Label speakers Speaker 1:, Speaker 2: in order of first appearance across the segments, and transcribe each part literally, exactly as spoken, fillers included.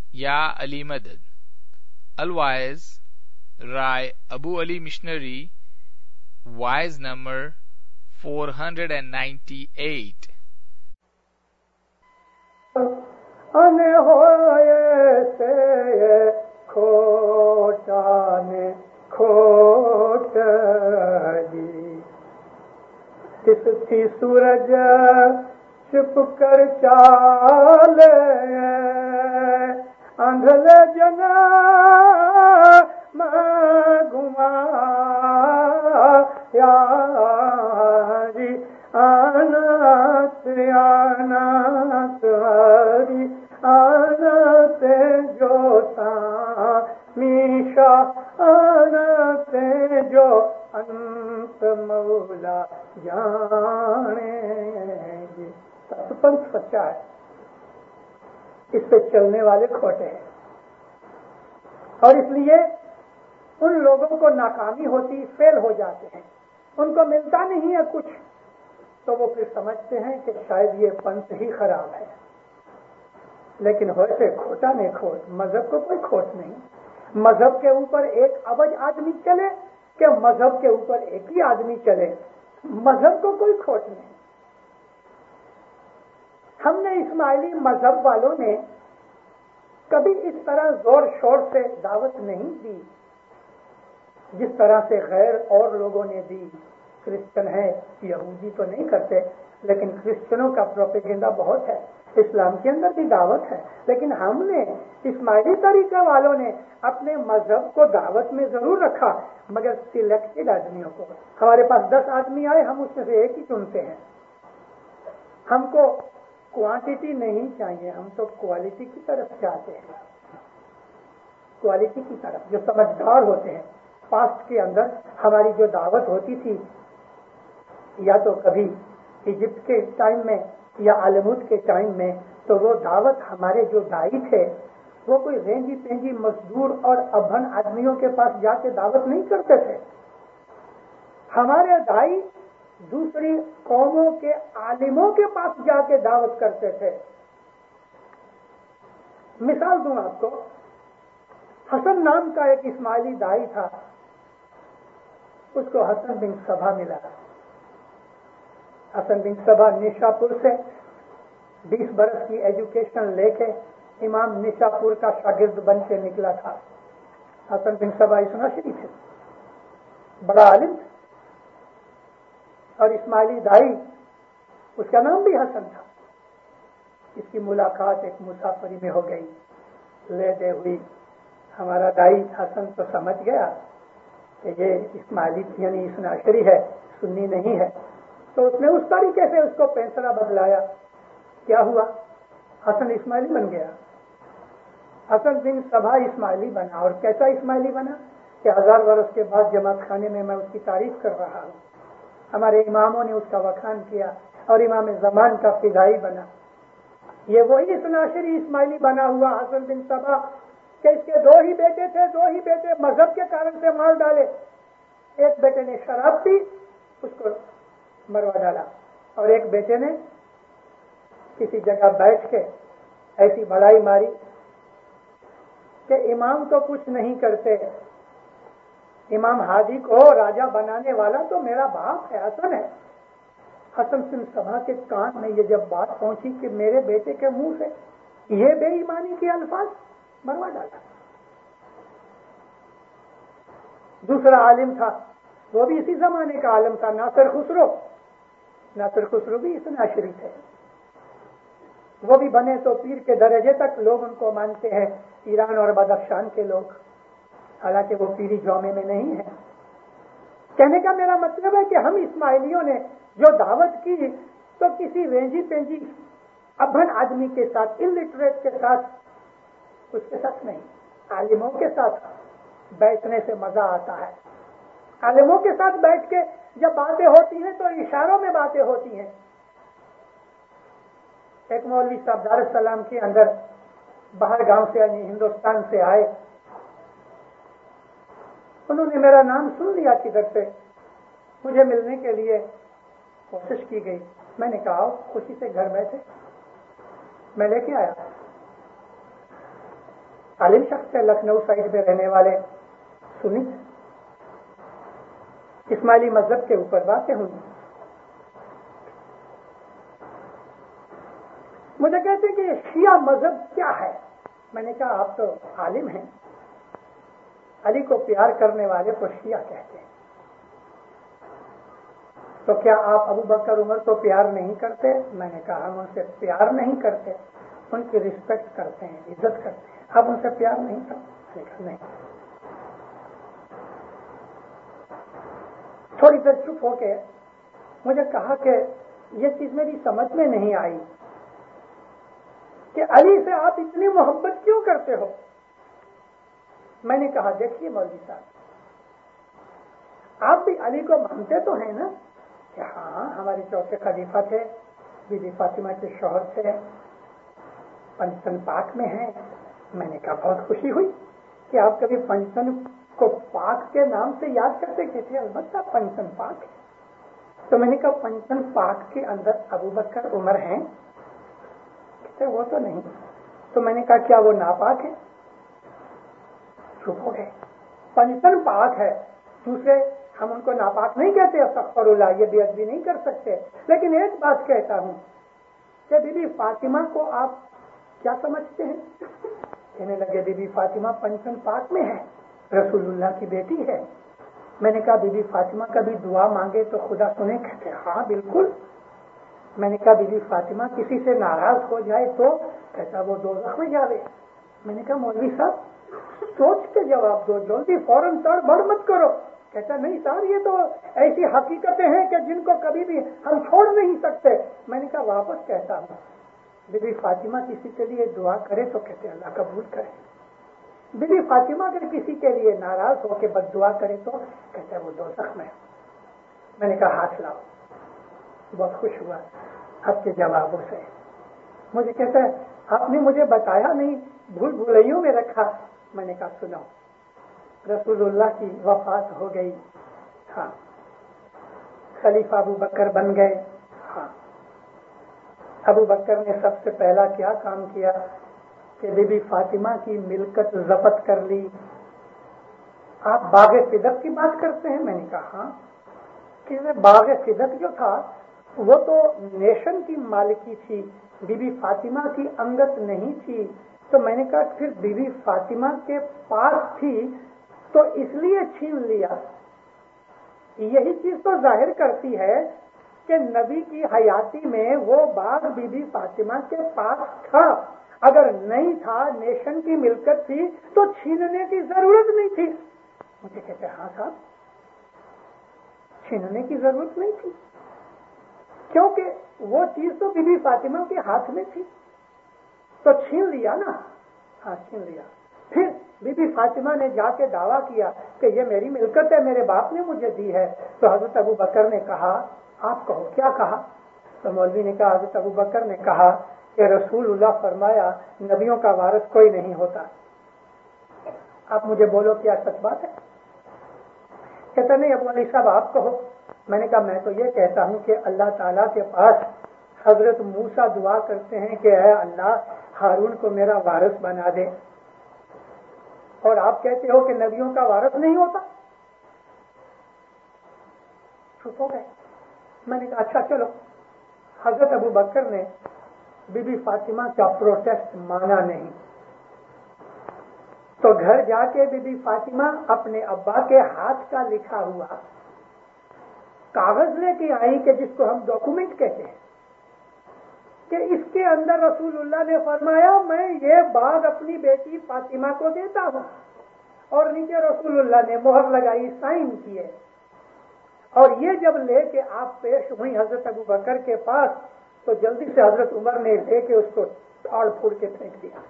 Speaker 1: یا علی مدد. Otherwise, Rai Abu Ali Missionary, wise number four hundred ninety-eight.
Speaker 2: ان ہوئے سے کھوٹا نے کھوٹ دی، کس تھی سورج چھپ کر چالے اندھلے جنا میں گھما یاری آنات آنات ہری آنات جو میشا آنات جو انت مولا جانے گی. ستپنچ سچا ہے، اس پہ چلنے والے کھوٹے ہیں، اور اس لیے ان لوگوں کو ناکامی ہوتی، فیل ہو جاتے ہیں، ان کو ملتا نہیں ہے کچھ، تو وہ پھر سمجھتے ہیں کہ شاید یہ پنتھ ہی خراب ہے. لیکن ہوئے کھوٹا نہیں کھوٹ، مذہب کو کوئی کھوٹ نہیں. مذہب کے اوپر ایک ابج آدمی چلے کہ مذہب کے اوپر ایک ہی آدمی چلے، مذہب کو کوئی کھوٹ نہیں. ہم نے اسماعیلی مذہب والوں نے کبھی اس طرح زور شور سے دعوت نہیں دی جس طرح سے غیر اور لوگوں نے دی. کرسچن ہے، یہودی تو نہیں کرتے، لیکن کرسچنوں کا پروپیگنڈا بہت ہے، اسلام کے اندر بھی دعوت ہے. لیکن ہم نے اسماعیلی طریقہ والوں نے اپنے مذہب کو دعوت میں ضرور رکھا، مگر سلیکٹڈ آدمیوں کو. ہمارے پاس دس آدمی آئے، ہم اس میں سے ایک ہی چنتے ہیں. ہم کو کوانٹٹی نہیں چاہیے، ہم تو کوالٹی کی طرف جاتے ہیں، کوالٹی کی طرف، جو سمجھدار ہوتے ہیں. پاسٹ کے اندر ہماری جو دعوت ہوتی تھی، یا تو کبھی ایجپٹ کے ٹائم میں یا عالمود کے ٹائم میں، تو وہ دعوت ہمارے جو دائی تھے وہ کوئی رینجی پینجی مزدور اور ابھن آدمیوں کے پاس جا کے دعوت نہیں کرتے تھے. ہمارے دائی دوسری قوموں کے عالموں کے پاس جا کے دعوت کرتے تھے. مثال دوں آپ کو، حسن نام کا ایک اسماعیلی دائی تھا، اس کو حسن بن سبا ملا. حسن بن سبا نشا پور سے بیس برس کی ایجوکیشن لے کے امام نشا پور کا شاگرد بن کے نکلا تھا. حسن بن سبا اسنا شریف تھے، بڑا عالم تھا، اور اسماعیلی دائی اس کا نام بھی حسن تھا. اس کی ملاقات ایک مسافری میں ہو گئی، لے دے ہوئی. ہمارا دائی حسن تو سمجھ گیا کہ یہ اسماعیلی یعنی اسنا شری ہے، سنی نہیں ہے، تو اس نے اس طریقے سے اس کو پینسرا بدلایا. کیا ہوا؟ حسن اسماعیلی بن گیا. حسن بن سبا اسماعیلی بنا، اور کیسا اسماعیلی بنا کہ ہزار برس کے بعد جماعت خانے میں میں اس کی تعریف کر رہا ہوں. ہمارے اماموں نے اس کا وکھان کیا، اور امام زمان کا فضائی بنا. یہ وہی اسناشری اسماعیلی بنا ہوا حسن بن سبا کہ اس کے دو ہی بیٹے تھے، دو ہی بیٹے مذہب کے کارن سے مار ڈالے. ایک بیٹے نے شراب پی، اس کو مروا ڈالا، اور ایک بیٹے نے کسی جگہ بیٹھ کے ایسی بڑائی ماری کہ امام تو کچھ نہیں کرتے، امام ہادی کو راجا بنانے والا تو میرا باپ ہے، حسن ہے. حسن بن سبا کے کان میں یہ جب بات پہنچی کہ میرے بیٹے کے منہ سے یہ بے ایمانی کے الفاظ، مروا ڈالا. دوسرا عالم تھا، وہ بھی اسی زمانے کا عالم تھا، ناصر خسرو. ناصر خسرو بھی اسنا شریف ہے. وہ بھی بنے تو پیر کے درجے تک لوگ ان کو مانتے ہیں، ایران اور بدخشان کے لوگ، حالانکہ وہ پیری جومے میں نہیں ہے. کہنے کا میرا مطلب ہے کہ ہم اسماعیلیوں نے جو دعوت کی تو کسی رینجی پینجی ابھن آدمی کے ساتھ، الٹریٹ کے ساتھ، اس کے ساتھ نہیں. عالموں کے ساتھ بیٹھنے سے مزہ آتا ہے. عالموں کے ساتھ بیٹھ کے جب باتیں ہوتی ہیں تو اشاروں میں باتیں ہوتی ہیں. ایک مولوی صاحب دار السلام کے اندر باہر گاؤں سے یعنی ہندوستان سے آئے. انہوں نے میرا نام سن لیا کدھر سے، مجھے ملنے کے لیے کوشش کی گئی. میں نے کہا خوشی سے گھر بیٹھے، میں لے کے آیا. عالم شخص ہے، لکھنؤ سائڈ میں رہنے والے، سنی اسماعیلی مذہب کے اوپر باتیں ہوئی. مجھے کہتے ہیں کہ یہ شیعہ مذہب کیا ہے؟ میں نے کہا آپ تو عالم ہیں، علی کو پیار کرنے والے کو شیعہ کہتے ہیں، تو کیا آپ ابو بکر عمر کو پیار نہیں کرتے؟ میں نے کہا ہم ان سے پیار نہیں کرتے، ان کی رسپیکٹ کرتے ہیں، عزت کرتے ہیں. آپ ان سے پیار نہیں کرتے؟ میں نے کہا نہیں. تھوڑی دیر چپ ہو کے مجھے کہا کہ یہ چیز میری سمجھ میں نہیں آئی کہ علی سے آپ اتنی محبت کیوں کرتے ہو؟ میں نے کہا دیکھیے مولوی صاحب، آپ بھی علی کو مانتے تو ہیں نا کہ ہاں ہمارے چوتھے خلیفہ تھے، بی بی فاطمہ کے شوہر تھے، پنجتن پاک میں ہیں. میں نے کہا بہت خوشی ہوئی کہ آپ کبھی پنجتن کو پاک کے نام سے یاد کرتے کہتے ہیں البتہ پنجتن پاک ہے. تو میں نے کہا پنجتن پاک کے اندر ابو بکر عمر ہیں؟ کہتے وہ تو نہیں. تو میں نے کہا کیا وہ ناپاک ہے؟ چپ ہو گئے. پنجتن پاک ہے، دوسرے ہم ان کو ناپاک نہیں کہتے، استغفر اللہ، یہ بے ادبی نہیں کر سکتے. لیکن ایک بات کہتا ہوں کہ بی بی فاطمہ کو آپ کیا سمجھتے ہیں؟ کہنے لگے بی بی فاطمہ پنجتن پاک میں ہے، رسول اللہ کی بیٹی ہے. میں نے کہا بی بی فاطمہ کبھی دعا مانگے تو خدا سنے؟ کہتے ہاں بالکل. میں نے کہا بی بی فاطمہ کسی سے ناراض ہو جائے تو؟ کہتا وہ دوزخ میں جاوے. میں نے کہا مولوی صاحب سوچ کے جواب دو، جلدی فوراً تڑ بڑھ مت کرو. کہتا نہیں سر یہ تو ایسی حقیقتیں ہیں کہ جن کو کبھی بھی ہم چھوڑ نہیں سکتے. میں نے کہا واپس کہتا ہوں، بی بی فاطمہ کسی کے لیے دعا کرے تو کہتے اللہ قبول کرے. بی بی فاطمہ اگر کسی کے لیے ناراض ہو کے بد دعا کرے تو کہتے وہ دوزخ میں. میں نے کہا ہاتھ لاؤ. بہت خوش ہوا آپ کے جوابوں سے. مجھے کہتا ہے آپ نے مجھے بتایا نہیں، بھول بھلائیوں میں رکھا. میں نے کہا سنو، رسول اللہ کی وفات ہو گئی، ہاں. خلیفہ ابو بکر بن گئے، ہاں. ابو بکر نے سب سے پہلا کیا کام کیا کہ بی بی فاطمہ کی ملکت ضبط کر لی. آپ باغ صدق کی بات کرتے ہیں؟ میں نے کہا ہاں. کہ باغ صدق جو تھا وہ تو نیشن کی مالکی تھی، بی بی فاطمہ کی انگت نہیں تھی. تو میں نے کہا پھر بی بی فاطمہ کے پاس تھی تو اس لیے چھین لیا. یہی چیز تو ظاہر کرتی ہے کہ نبی کی حیاتی میں وہ باغ بی بی فاطمہ کے پاس تھا. اگر نہیں تھا، نیشن کی ملکت تھی تو چھیننے کی ضرورت نہیں تھی. مجھے کہتے ہاں صاحب چھیننے کی ضرورت نہیں تھی کیونکہ وہ چیز تو بی بی فاطمہ کے ہاتھ میں تھی تو چھین لیا نا. ہاں چھین لیا. پھر بی بی فاطمہ نے جا کے دعویٰ کیا کہ یہ میری ملکت ہے، میرے باپ نے مجھے دی ہے. تو حضرت ابو بکر نے کہا آپ کہو کیا کہا؟ تو مولوی نے کہا حضرت ابو بکر نے کہا کہ رسول اللہ فرمایا نبیوں کا وارث کوئی نہیں ہوتا. آپ مجھے بولو کیا سچ بات ہے؟ کہتا نہیں ابو علی صاحب آپ کہو. میں نے کہا میں تو یہ کہتا ہوں کہ اللہ تعالیٰ کے پاس حضرت موسیٰ دعا کرتے ہیں کہ اے اللہ ہارون کو میرا وارث بنا دے، اور آپ کہتے ہو کہ نبیوں کا وارث نہیں ہوتا. چپ ہو گئے. میں نے کہا اچھا چلو. حضرت ابو بکر نے بی بی فاطمہ کا پروٹیسٹ مانا نہیں تو گھر جا کے بی بی فاطمہ اپنے ابا کے ہاتھ کا لکھا ہوا کاغذ لے کے آئی کہ جس کو ہم ڈاکومنٹ کہتے ہیں کہ اس کے اندر رسول اللہ نے فرمایا میں یہ باغ اپنی بیٹی فاطمہ کو دیتا ہوں، اور نیچے رسول اللہ نے مہر لگائی، سائن کیے. اور یہ جب لے کے آپ پیش ہوئی حضرت ابو بکر کے پاس تو جلدی سے حضرت عمر نے لے کے اس کو پھاڑ پھوڑ کے پھینک دیا.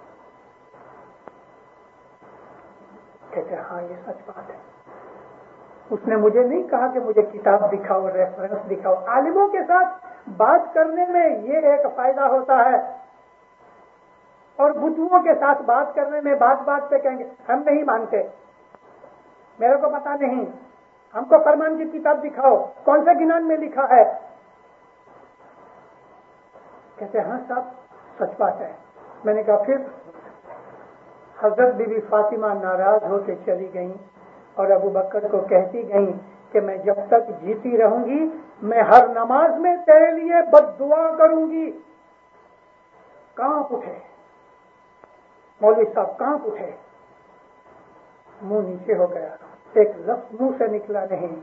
Speaker 2: کہتے ہاں یہ سچ بات ہے. اس نے مجھے نہیں کہا کہ مجھے کتاب دکھاؤ، ریفرنس دکھاؤ. عالموں کے ساتھ بات کرنے میں یہ ایک فائدہ ہوتا ہے، اور بدھوؤں کے ساتھ بات کرنے میں بات بات پہ کہیں گے ہم نہیں مانتے، میرے کو پتا نہیں، ہم کو فرمان کی کتاب دکھاؤ، کون سے گنان میں لکھا ہے. کہتے ہاں صاحب سچ بات ہے. میں نے کہا پھر حضرت بی بی فاطمہ ناراض ہو کے چلی گئیں اور ابو بکر کو کہتی گئیں کہ میں جب تک جیتی رہوں گی میں ہر نماز میں تیرے لیے بد دعا کروں گی. کانپ اٹھے مولوی صاحب، کانپ اٹھے، منہ نیچے ہو گیا، ایک لفظ منہ سے نکلا نہیں.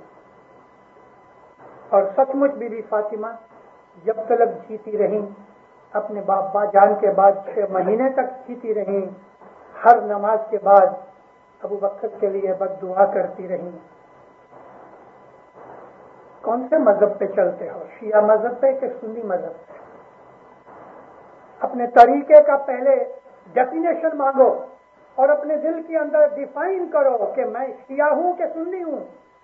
Speaker 2: اور سچ مچ بی بی فاطمہ جب تلک جیتی رہیں، اپنے باپ جان کے بعد چھ مہینے تک جیتی رہیں، ہر نماز کے بعد ابو بکر کے لیے بد دعا کرتی رہیں. کون سے مذہب پہ چلتے ہو؟ شیعہ مذہب پہ کہ سنی مذہب پہ؟ اپنے طریقے کا پہلے ڈیفینیشن مانگو اور اپنے دل کے اندر ڈیفائن کرو کہ میں شیعہ ہوں کہ سنی ہوں.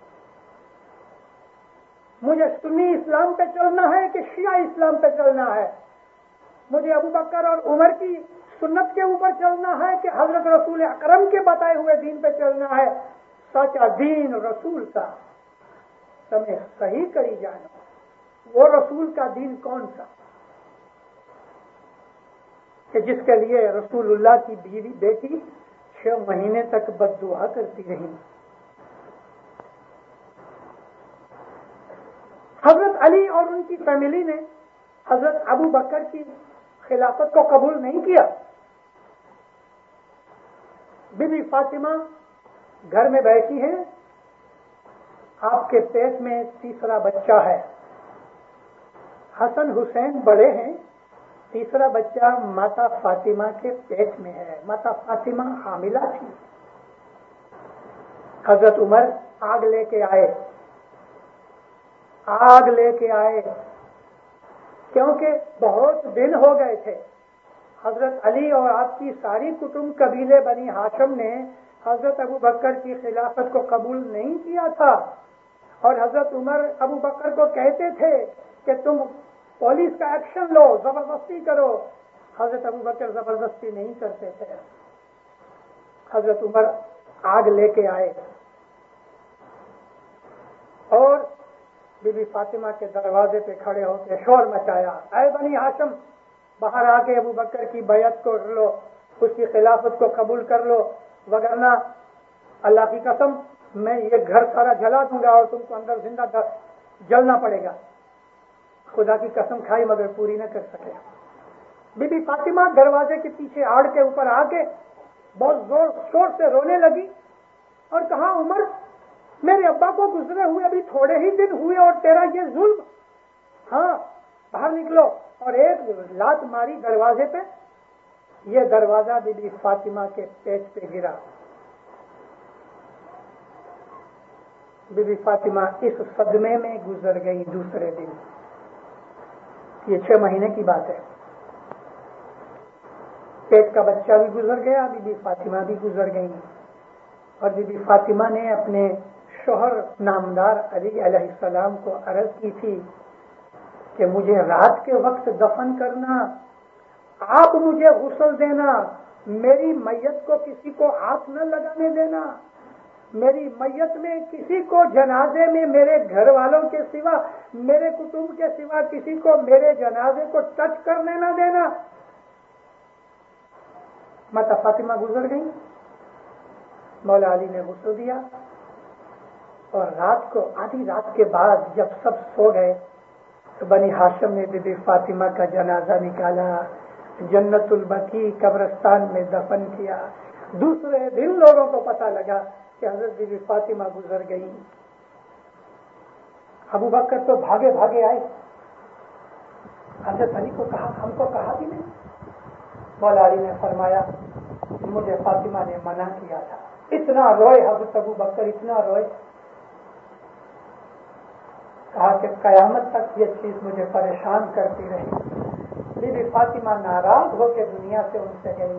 Speaker 2: مجھے سنی اسلام پہ چلنا ہے کہ شیعہ اسلام پہ چلنا ہے؟ مجھے ابو بکر اور عمر کی سنت کے اوپر چلنا ہے کہ حضرت رسول اکرم کے بتائے ہوئے دین پہ چلنا ہے؟ سچا دین رسول کا تمہیں صحیح کری جانا. وہ رسول کا دین کون سا کہ جس کے لیے رسول اللہ کی بیوی بیٹی چھ مہینے تک بد دعا کرتی رہی؟ حضرت علی اور ان کی فیملی نے حضرت ابو بکر کی خلافت کو قبول نہیں کیا. بی بی فاطمہ گھر میں بیٹھی ہیں، آپ کے پیٹ میں تیسرا بچہ ہے. حسن حسین بڑے ہیں، تیسرا بچہ ماتا فاطمہ کے پیٹ میں ہے. ماتا فاطمہ حاملہ تھی. حضرت عمر آگ لے کے آئے آگ لے کے آئے کیونکہ بہت دن ہو گئے تھے. حضرت علی اور آپ کی ساری کٹمب قبیلے بنی ہاشم نے حضرت ابو بکر کی خلافت کو قبول نہیں کیا تھا، اور حضرت عمر ابو بکر کو کہتے تھے کہ تم پولیس کا ایکشن لو، زبردستی کرو. حضرت ابو بکر زبردستی نہیں کرتے تھے. حضرت عمر آگ لے کے آئے اور بی بی فاطمہ کے دروازے پہ کھڑے ہو کے شور مچایا، اے بنی ہاشم، باہر آ کے ابو بکر کی بیعت کو لو، اس کی خلافت کو قبول کر لو، وگرنہ اللہ کی قسم میں یہ گھر سارا جلا دوں گا اور تم کو اندر زندہ جلنا پڑے گا. خدا کی قسم کھائی مگر پوری نہ کر سکے. بی بی فاطمہ دروازے کے پیچھے آڑ کے اوپر آ کے بہت زور شور سے رونے لگی اور کہا، عمر، میرے ابا کو گزرے ہوئے ابھی تھوڑے ہی دن ہوئے اور تیرا یہ ظلم. ہاں باہر نکلو. اور ایک لات ماری دروازے پہ. یہ دروازہ بی بی فاطمہ کے پیٹ پہ گرا. بی بی فاطمہ اس صدمے میں گزر گئی. دوسرے دن، یہ چھ مہینے کی بات ہے، پیٹ کا بچہ بھی گزر گیا، بی بی فاطمہ بھی گزر گئی. اور بی بی فاطمہ نے اپنے شوہر نامدار علی علیہ السلام کو عرض کی تھی کہ مجھے رات کے وقت دفن کرنا، آپ مجھے غسل دینا، میری میت کو کسی کو ہاتھ نہ لگانے دینا، میری میت میں کسی کو جنازے میں میرے گھر والوں کے سوا، میرے کٹمب کے سوا کسی کو میرے جنازے کو ٹچ کرنے نہ دینا. ماتا فاطمہ گزر گئی. مولا علی نے غسل دیا اور رات کو آدھی رات کے بعد جب سب سو گئے تو بنی ہاشم نے بی بی فاطمہ کا جنازہ نکالا، جنت البقیع قبرستان میں دفن کیا. دوسرے دن لوگوں کو پتہ لگا کہ حضرت بی بی فاطمہ گزر گئی. ابو بکر تو بھاگے بھاگے آئے. حضرت علی کو کہا، ہم کو کہا بھی نہیں. مولا علی نے فرمایا، مجھے فاطمہ نے منع کیا تھا. اتنا روئے حضرت ابو بکر، اتنا روئے، کہا کہ قیامت تک یہ چیز مجھے پریشان کرتی رہی. بی بی فاطمہ ناراض ہو کے دنیا سے ان سے گئی.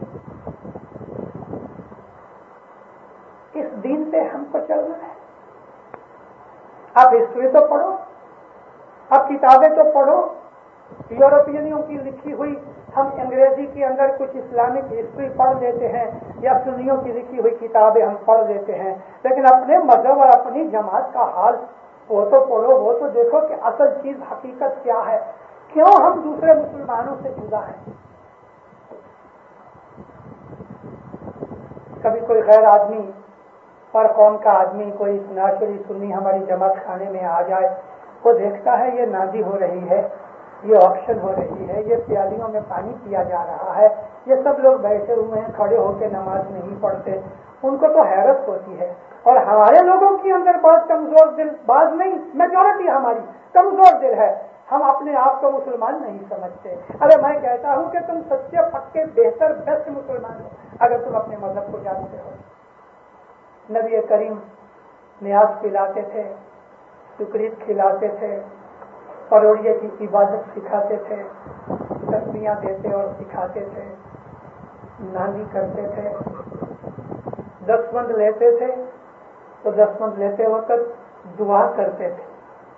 Speaker 2: اس دین پہ ہم کو چلنا ہے. آپ ہسٹری تو پڑھو، آپ کتابیں تو پڑھو. یورپینوں کی لکھی ہوئی ہم انگریزی کے اندر کچھ اسلامک ہسٹری پڑھ لیتے ہیں یا سنیوں کی لکھی ہوئی کتابیں ہم پڑھ لیتے ہیں، لیکن اپنے مذہب اور اپنی جماعت کا حال وہ تو پڑھو، وہ تو دیکھو کہ اصل چیز حقیقت کیا ہے. کیوں ہم دوسرے مسلمانوں سے جدا ہیں؟ کبھی کوئی غیر آدمی پر قوم کا آدمی کوئی ناشری سنی ہماری جماعت خانے میں آ جائے، وہ دیکھتا ہے یہ نازی ہو رہی ہے، یہ آپشن ہو رہی ہے، یہ پیالیوں میں پانی پیا جا رہا ہے، یہ سب لوگ بیٹھے ہوئے ہیں کھڑے ہو کے نماز نہیں پڑھتے، ان کو تو حیرت ہوتی ہے۔ اور ہمارے لوگوں کے اندر بہت کمزور دل، بعض نہیں، میجورٹی ہماری کمزور دل ہے، ہم اپنے آپ کو مسلمان نہیں سمجھتے۔ ارے میں کہتا ہوں کہ تم سچے پکے بہتر بیسٹ مسلمان ہو اگر تم اپنے مذہب کو جانتے ہو۔ نبی کریم نیاز پلاتے تھے، سکریت کھلاتے تھے، پروڑیے کی عبادت سکھاتے تھے، تسبیحاں دیتے اور سکھاتے تھے، ناندی کرتے تھے، دستمند لیتے تھے تو دستمند لیتے وقت دعا کرتے تھے۔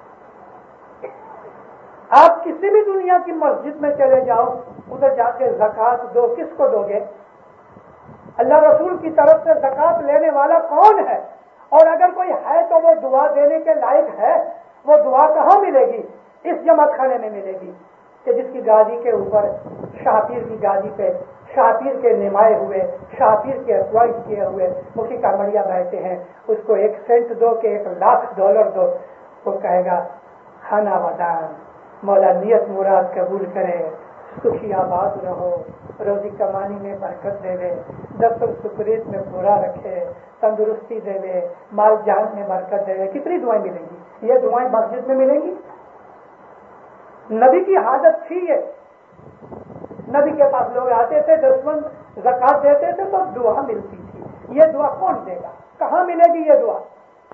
Speaker 2: آپ کسی بھی دنیا کی مسجد میں چلے جاؤ، ادھر جا کے زکوٰۃ دو، کس کو دو گے؟ اللہ رسول کی طرف سے زکوٰۃ لینے والا کون ہے؟ اور اگر کوئی ہے تو وہ دعا دینے کے لائق ہے، وہ دعا کہاں ملے گی؟ اس جماعت خانے میں ملے گی کہ جس کی گادی کے اوپر شاہ پیر کی گادی پہ شاہ پیر کے نمائے ہوئے، شاہ پیر کے اپوائنٹ کیے ہوئے مکھی کامڑیا بیٹھے ہیں، اس کو ایک سینٹ دو کہ ایک لاکھ ڈالر دو، وہ کہے گا کھانا ودان، مولا نیت مراد قبول کرے، سکھی آباد رہو، روزی کمانی میں برکت دے دے، دفتر سکریت میں پورا رکھے، تندرستی دے دے، مال جان میں برکت دے دے۔ کتنی دعائیں ملیں گی؟ یہ دعائیں مسجد میں ملیں گی؟ نبی کی حاجت تھی یہ، نبی کے پاس لوگ آتے تھے، دستمند زکوٰۃ دیتے تھے تو دعا ملتی تھی۔ یہ دعا کون دے گا؟ کہاں ملے گی یہ دعا؟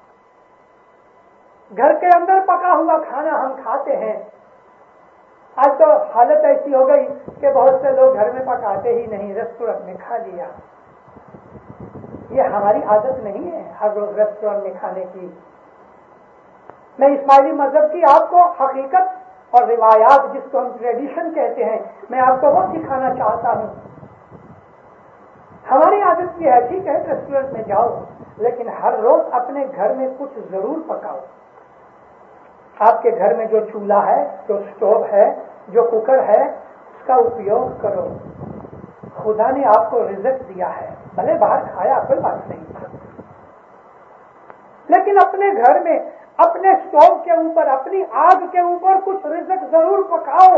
Speaker 2: گھر کے اندر پکا ہوا کھانا ہم کھاتے ہیں، آج تو حالت ایسی ہو گئی کہ بہت سے لوگ گھر میں پکاتے ہی نہیں، ریسٹورینٹ میں کھا لیا۔ یہ ہماری عادت نہیں ہے ہر روز ریسٹورینٹ میں کھانے کی۔ میں اسماعیلی مذہب کی آپ کو حقیقت اور روایات، جس کو ہم ٹریڈیشن کہتے ہیں، میں آپ کو وہ سکھانا چاہتا ہوں۔ ہماری عادت یہ ہے، ٹھیک ہے ریسٹورینٹ میں جاؤ، لیکن ہر روز اپنے گھر میں کچھ ضرور پکاؤ۔ آپ کے گھر میں جو چولہا ہے، جو سٹوو ہے، جو کوکر ہے، اس کا اپیوگ کرو۔ خدا نے آپ کو رزق دیا ہے، بھلے باہر کھایا کوئی بات نہیں، لیکن اپنے گھر میں اپنے سٹوو کے اوپر، اپنی آگ کے اوپر کچھ رزق ضرور پکاؤ۔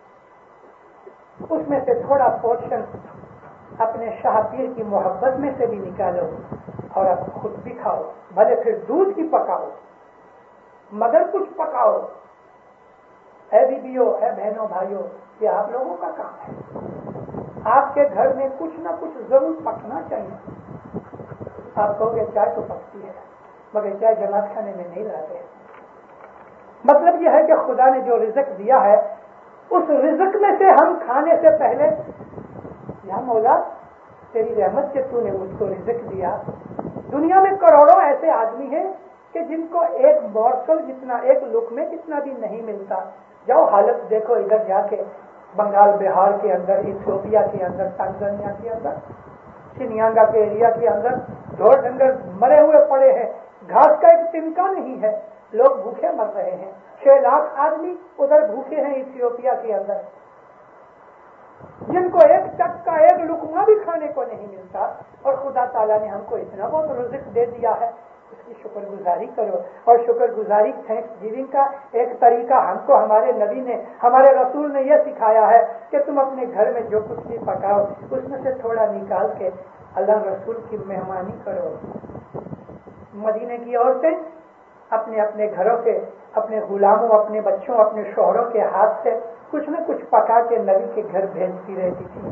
Speaker 2: اس میں سے تھوڑا پورشن اپنے شاہ پیر کی محبت میں سے بھی نکالو اور آپ خود بھی کھاؤ، بھلے پھر دودھ کی پکاؤ، مگر کچھ پکاؤ۔ اے بیویوں، اے بہنوں، بھائیوں، یہ آپ لوگوں کا کام ہے۔ آپ کے گھر میں کچھ نہ کچھ ضرور پکنا چاہیے۔ آپ کہو گے چائے تو پکتی ہے، مگر چائے جماعت خانے میں نہیں لاتے۔ مطلب یہ ہے کہ خدا نے جو رزق دیا ہے، اس رزق میں سے ہم کھانے سے پہلے، یا مولا تیری رحمت سے تو نے مجھ کو رزق دیا۔ دنیا میں کروڑوں ایسے آدمی ہیں کہ جن کو ایک مورسل جتنا، ایک لقمے جتنا بھی نہیں ملتا۔ جاؤ حالت دیکھو ادھر جا کے، بنگال بہار کے اندر، ایتھوپیا کے اندر، تنزانیہ کے اندر، شنیانگا کے ایریا کے اندر ڈھور ڈنگر مرے ہوئے پڑے ہیں، گھاس کا ایک تنکا نہیں ہے، لوگ بھوکے مر رہے ہیں۔ چھ لاکھ آدمی ادھر بھوکے ہیں ایتھوپیا کے اندر، جن کو ایک ٹک کا ایک لقمہ بھی کھانے کو نہیں ملتا، اور خدا تعالیٰ نے ہم کو اتنا بہت رزق دے دیا ہے۔ اس کی شکر گزاری کرو، اور شکر گزاری تھینکس گیونگ کا ایک طریقہ ہم کو ہمارے نبی نے، ہمارے رسول نے یہ سکھایا ہے کہ تم اپنے گھر میں جو کچھ بھی پکاؤ، اس میں سے تھوڑا نکال کے اللہ رسول کی مہمانی کرو۔ مدینے کی عورتیں اپنے اپنے گھروں کے، اپنے غلاموں، اپنے بچوں، اپنے شوہروں کے ہاتھ سے کچھ نہ کچھ پکا کے نبی کے گھر بھیجتی رہتی تھی۔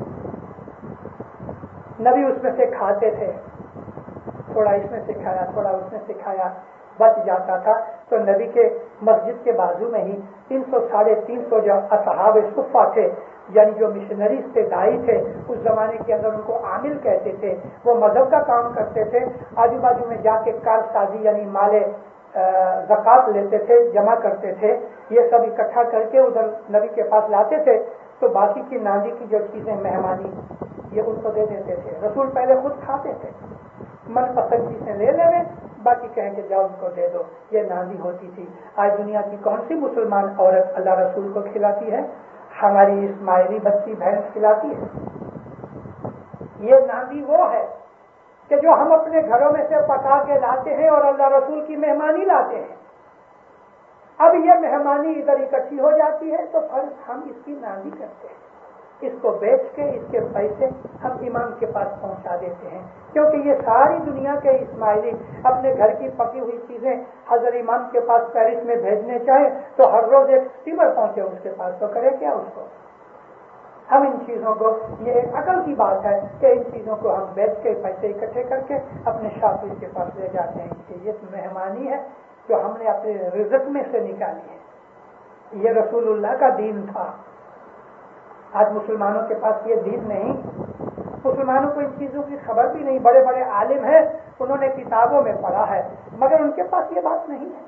Speaker 2: نبی اس میں سے کھاتے تھے، تھوڑا اس میں سے کھایا، تھوڑا اس میں سے کھایا، بچ جاتا تھا تو نبی کے مسجد کے بازو میں ہی تین سو ساڑھے تین سو جو اصحاب صفہ تھے، یعنی جو مشنریز تھے، دائی تھے، اس زمانے کے اندر ان کو عامل کہتے تھے، وہ مذہب کا کام کرتے تھے، آجو بازو میں جا کے کار سازی یعنی مالے زکوٰۃ لیتے تھے، جمع کرتے تھے، یہ سب اکٹھا کر کے ادھر نبی کے پاس لاتے تھے، تو باقی کی ناندی کی جو چیزیں مہمانی یہ ان کو دے دیتے تھے۔ رسول پہلے خود کھاتے تھے، من پسند چیزیں لے لے، باقی کہیں کہ جاؤ ان کو دے دو، یہ ناندی ہوتی تھی۔ آج دنیا کی کون سی مسلمان عورت اللہ رسول کو کھلاتی ہے؟ ہماری اسماعیلی بچی بھینس کھلاتی ہے۔ یہ ناندی وہ ہے کہ جو ہم اپنے گھروں میں سے پکا کے لاتے ہیں اور اللہ رسول کی مہمانی لاتے ہیں، اب یہ مہمانی ادھر اکٹھی ہو جاتی ہے تو پھر ہم اس کی نامی کرتے ہیں، اس کو بیچ کے اس کے پیسے ہم امام کے پاس پہنچا دیتے ہیں، کیونکہ یہ ساری دنیا کے اسماعیلی اپنے گھر کی پکی ہوئی چیزیں حضرت امام کے پاس پیرس میں بھیجنے چاہیں تو ہر روز ایک اسٹیمر پہنچے اس کے پاس، تو کرے کیا اس کو؟ ہم ان چیزوں کو، یہ ایک عقل کی بات ہے کہ ان چیزوں کو ہم بیچ کے پیسے اکٹھے کر کے اپنے شاپر کے پاس لے جاتے ہیں کہ یہ مہمانی ہے جو ہم نے اپنے رزق میں سے نکالی ہے۔ یہ رسول اللہ کا دین تھا۔ آج مسلمانوں کے پاس یہ دین نہیں، مسلمانوں کو ان چیزوں کی خبر بھی نہیں، بڑے بڑے عالم ہیں، انہوں نے کتابوں میں پڑھا ہے مگر ان کے پاس یہ بات نہیں ہے۔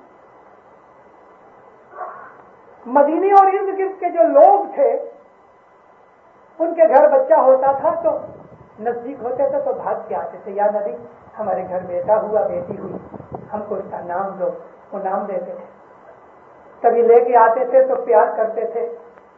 Speaker 2: مدینے اور ارد گرد کے جو لوگ تھے ان کے گھر بچہ ہوتا تھا تو نزدیک ہوتے تھے تو بھاگ کے آتے تھے، یا نبی ہمارے گھر بیٹا ہوا بیٹی ہوئی، ہم کو اس کا نام دو، وہ نام دیتے تھے۔ کبھی لے کے آتے تھے تو پیار کرتے تھے،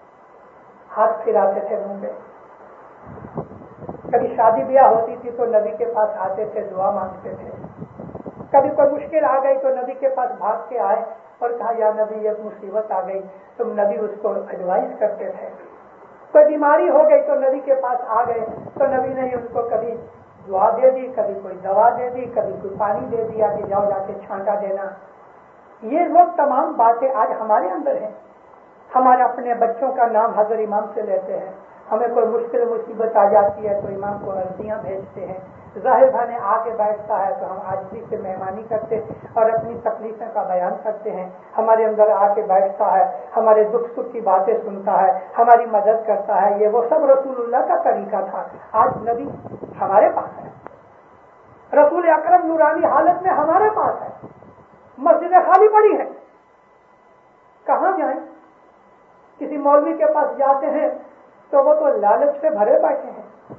Speaker 2: ہاتھ پھراتے تھے منہ پہ۔ کبھی شادی بیاہ ہوتی تھی تو نبی کے پاس آتے تھے، دعا مانگتے تھے۔ کبھی کوئی مشکل آ گئی تو نبی کے پاس بھاگ کے آئے اور کہا یا نبی یہ مصیبت آ گئی، تم نبی اس کو ایڈوائز کرتے تھے۔ کوئی بیماری ہو گئی تو نبی کے پاس آ گئے تو نبی نے ان کو کبھی دعا دے دی، کبھی کوئی دوا دے دی، کبھی کوئی پانی دے دیا کہ جاؤ جا کے چھانٹا دینا۔ یہ وہ تمام باتیں آج ہمارے اندر ہیں۔ ہمارے اپنے بچوں کا نام حضرت امام سے لیتے ہیں، ہمیں کوئی مشکل مصیبت آ جاتی ہے تو امام کو عرضیاں بھیجتے ہیں، ظاہر خانے آ کے بیٹھتا ہے تو ہم عاجزی سے مہمانی کرتے اور اپنی تکلیفیں کا بیان کرتے ہیں، ہمارے اندر آ کے بیٹھتا ہے، ہمارے دکھ سکھ کی باتیں سنتا ہے، ہماری مدد کرتا ہے۔ یہ وہ سب رسول اللہ کا طریقہ تھا۔ آج نبی ہمارے پاس ہے، رسول اکرم نورانی حالت میں ہمارے پاس ہے، مسجدیں خالی پڑی ہیں، کہاں جائیں؟ کسی مولوی کے پاس جاتے ہیں تو وہ تو لالچ سے بھرے بیٹھے ہیں۔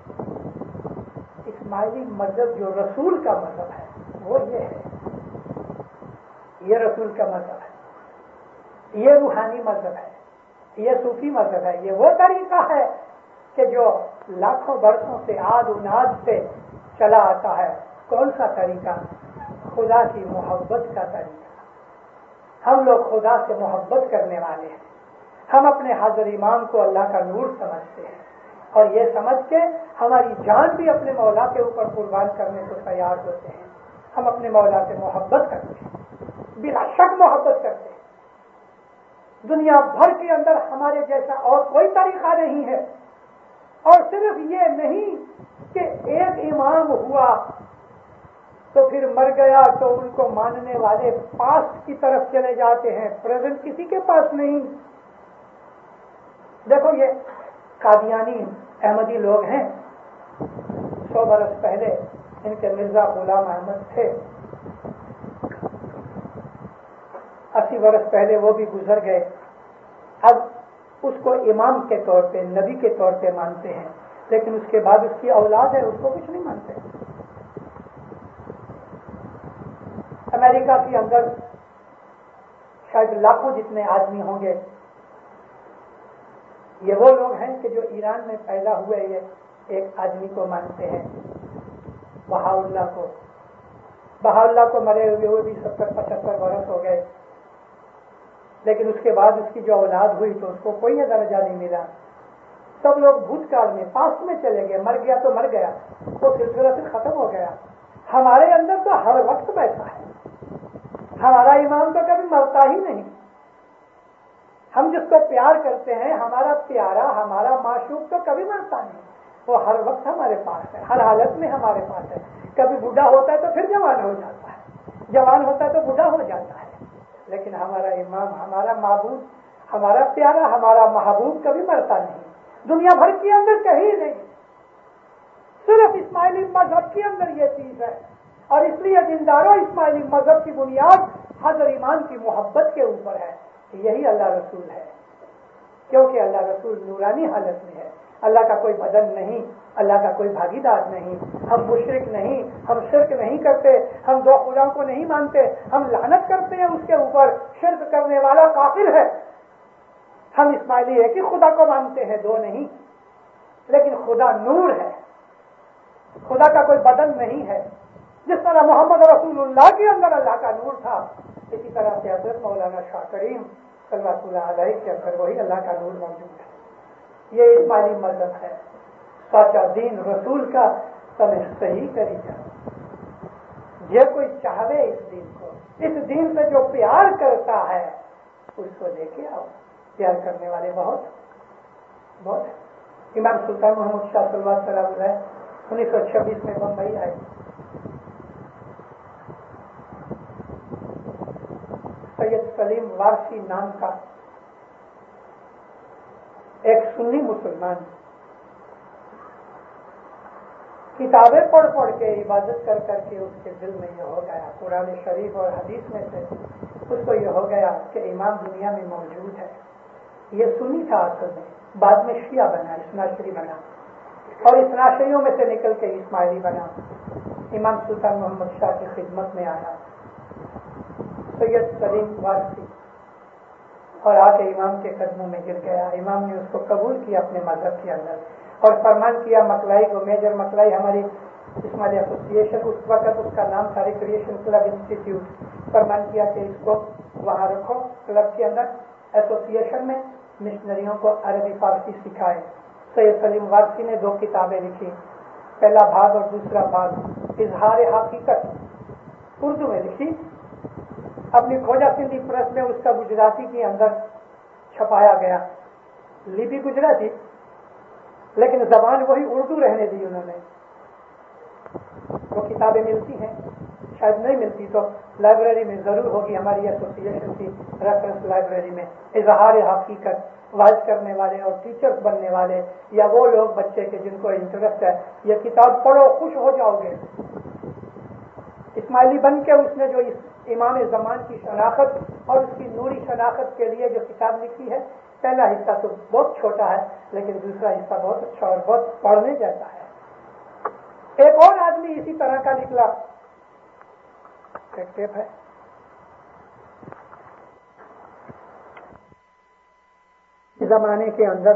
Speaker 2: اسماعیلی مذہب جو رسول کا مذہب ہے وہ یہ ہے، یہ رسول کا مذہب ہے، یہ روحانی مذہب ہے، یہ صوفی مذہب ہے، یہ وہ طریقہ ہے کہ جو لاکھوں برسوں سے آد و ناد سے چلا آتا ہے۔ کون سا طریقہ؟ خدا کی محبت کا طریقہ۔ ہم لوگ خدا سے محبت کرنے والے ہیں، ہم اپنے حاضر امام کو اللہ کا نور سمجھتے ہیں اور یہ سمجھ کے ہماری جان بھی اپنے مولا کے اوپر قربان کرنے کو تیار ہوتے ہیں۔ ہم اپنے مولا سے محبت کرتے ہیں، بلا شک محبت کرتے ہیں۔ دنیا بھر کے اندر ہمارے جیسا اور کوئی طریقہ نہیں ہے، اور صرف یہ نہیں کہ ایک امام ہوا تو پھر مر گیا تو ان کو ماننے والے پاسٹ کی طرف چلے جاتے ہیں، پریزنٹ کسی کے پاس نہیں۔ دیکھو یہ قادیانی احمدی لوگ ہیں، سو برس پہلے ان کے مرزا غلام احمد تھے، اسی برس پہلے وہ بھی گزر گئے، اب اس کو امام کے طور پہ، نبی کے طور پہ مانتے ہیں، لیکن اس کے بعد اس کی اولاد ہے، اس کو کچھ نہیں مانتے۔ امریکہ کے اندر شاید لاکھوں جتنے آدمی ہوں گے، یہ وہ لوگ ہیں کہ جو ایران میں پیدا ہوئے یہ ایک آدمی کو مانتے ہیں، بہا اللہ کو۔ بہا اللہ کو مرے ہوئے وہ بھی ستر پچہتر برس ہو گئے، لیکن اس کے بعد اس کی جو اولاد ہوئی تو اس کو کوئی درجہ نہیں ملا۔ سب لوگ بھوت کال میں پاس میں چلے گئے، مر گیا تو مر گیا، وہ سلسلہ پھر ختم ہو گیا۔ ہمارے اندر تو ہر وقت بیٹھا ہے، ہمارا امام تو کبھی مرتا ہی نہیں۔ ہم جس کو پیار کرتے ہیں، ہمارا پیارا، ہمارا معشوق تو کبھی مرتا نہیں، وہ ہر وقت ہمارے پاس ہے، ہر حالت میں ہمارے پاس ہے۔ کبھی بوڑھا ہوتا ہے تو پھر جوان ہو جاتا ہے، جوان ہوتا ہے تو بوڑھا ہو جاتا ہے، لیکن ہمارا امام، ہمارا معبود، ہمارا پیارا، ہمارا محبوب کبھی مرتا نہیں۔ دنیا بھر کے اندر کہیں نہیں، صرف اسماعیلی مذہب کے اندر یہ چیز ہے، اور اس لیے دینداروں اسماعیلی مذہب کی بنیاد حضرت ایمان کی محبت کے اوپر ہے۔ یہی اللہ رسول ہے، کیونکہ اللہ رسول نورانی حالت میں ہے، اللہ کا کوئی بدن نہیں، اللہ کا کوئی بھاگیدار نہیں، ہم مشرک نہیں، ہم شرک نہیں کرتے، ہم دو خداؤں کو نہیں مانتے، ہم لعنت کرتے ہیں اس کے اوپر، شرک کرنے والا کافر ہے۔ ہم اسماعیلی ایک ہی خدا کو مانتے ہیں، دو نہیں، لیکن خدا نور ہے، خدا کا کوئی بدن نہیں ہے. جس طرح محمد رسول اللہ کے اندر اللہ کا نور تھا، اسی طرح سے حضرت مولانا شاہ کریم صلی اللہ علیہ کے اندر وہی اللہ کا نور موجود ہے. یہ اسماعیلی مذہب ہے، سچا دین رسول کا سمجھ صحیح کری جائے. یہ کوئی چاہے اس دین کو، اس دین سے جو پیار کرتا ہے اس کو دیکھے آؤ. پیار کرنے والے بہت بہت ہیں. امام سلطان محمد شاہ صلی اللہ علیہ وسلم انیس سو چھبیس میں بمبئی آئے. سید سلیم وارسی نام کا ایک سنی مسلمان کتابیں پڑھ پڑھ کے عبادت کر کر کے اس کے دل میں یہ ہو گیا، قرآن شریف اور حدیث میں سے اس کو یہ ہو گیا کہ امام دنیا میں موجود ہے. یہ سنی تھا اصل میں، بعد میں شیعہ بنا، اثناشری بنا، اور اثناشریوں میں سے نکل کے اسماعیلی بنا. امام سلطان محمد شاہ کی خدمت میں آیا سید سلیم وارسی اور آ کے امام کے قدموں میں گر گیا. امام نے اس کو قبول کیا اپنے مذہب کے اندر اور فرمان کیا مکلائی کو، میجر مکلائی ہماری اسماعیلی ایسوسیشن اس وقت اس کا نام تھا ریکریشن کلب انسٹیٹیوٹ، فرمان کیا کہ اس کو وہاں رکھو کلب کے اندر ایسوسیشن میں، مشنریوں کو عربی فارسی سکھائے. سید سلیم وارسی نے دو کتابیں لکھی، پہلا بھاگ اور دوسرا بھاگ اظہار حقیقت اردو میں لکھی. اپنی کھوجا سندھی پریس میں اس کا گجراتی کے اندر چھپایا گیا. لپی گجراتی لیکن زبان وہی اردو رہنے دی انہوں نے. وہ کتابیں ملتی ہیں، شاید نہیں ملتی تو لائبریری میں ضرور ہوگی، ہماری ایسوسیشن کی ریفرنس لائبریری میں. اظہار حقیقت وائز کرنے والے اور ٹیچرز بننے والے یا وہ لوگ بچے کے جن کو انٹرسٹ ہے، یہ کتاب پڑھو خوش ہو جاؤ گے. اسماعیلی بن کے اس نے جو اس امام زمان کی شناخت اور اس کی نوری شناخت کے لیے جو کتاب لکھی ہے، پہلا حصہ تو بہت چھوٹا ہے لیکن دوسرا حصہ بہت اچھا اور بہت پڑھنے جیسا ہے. ایک اور آدمی اسی طرح کا نکلا، ایک ٹیپ ہے. اس زمانے کے اندر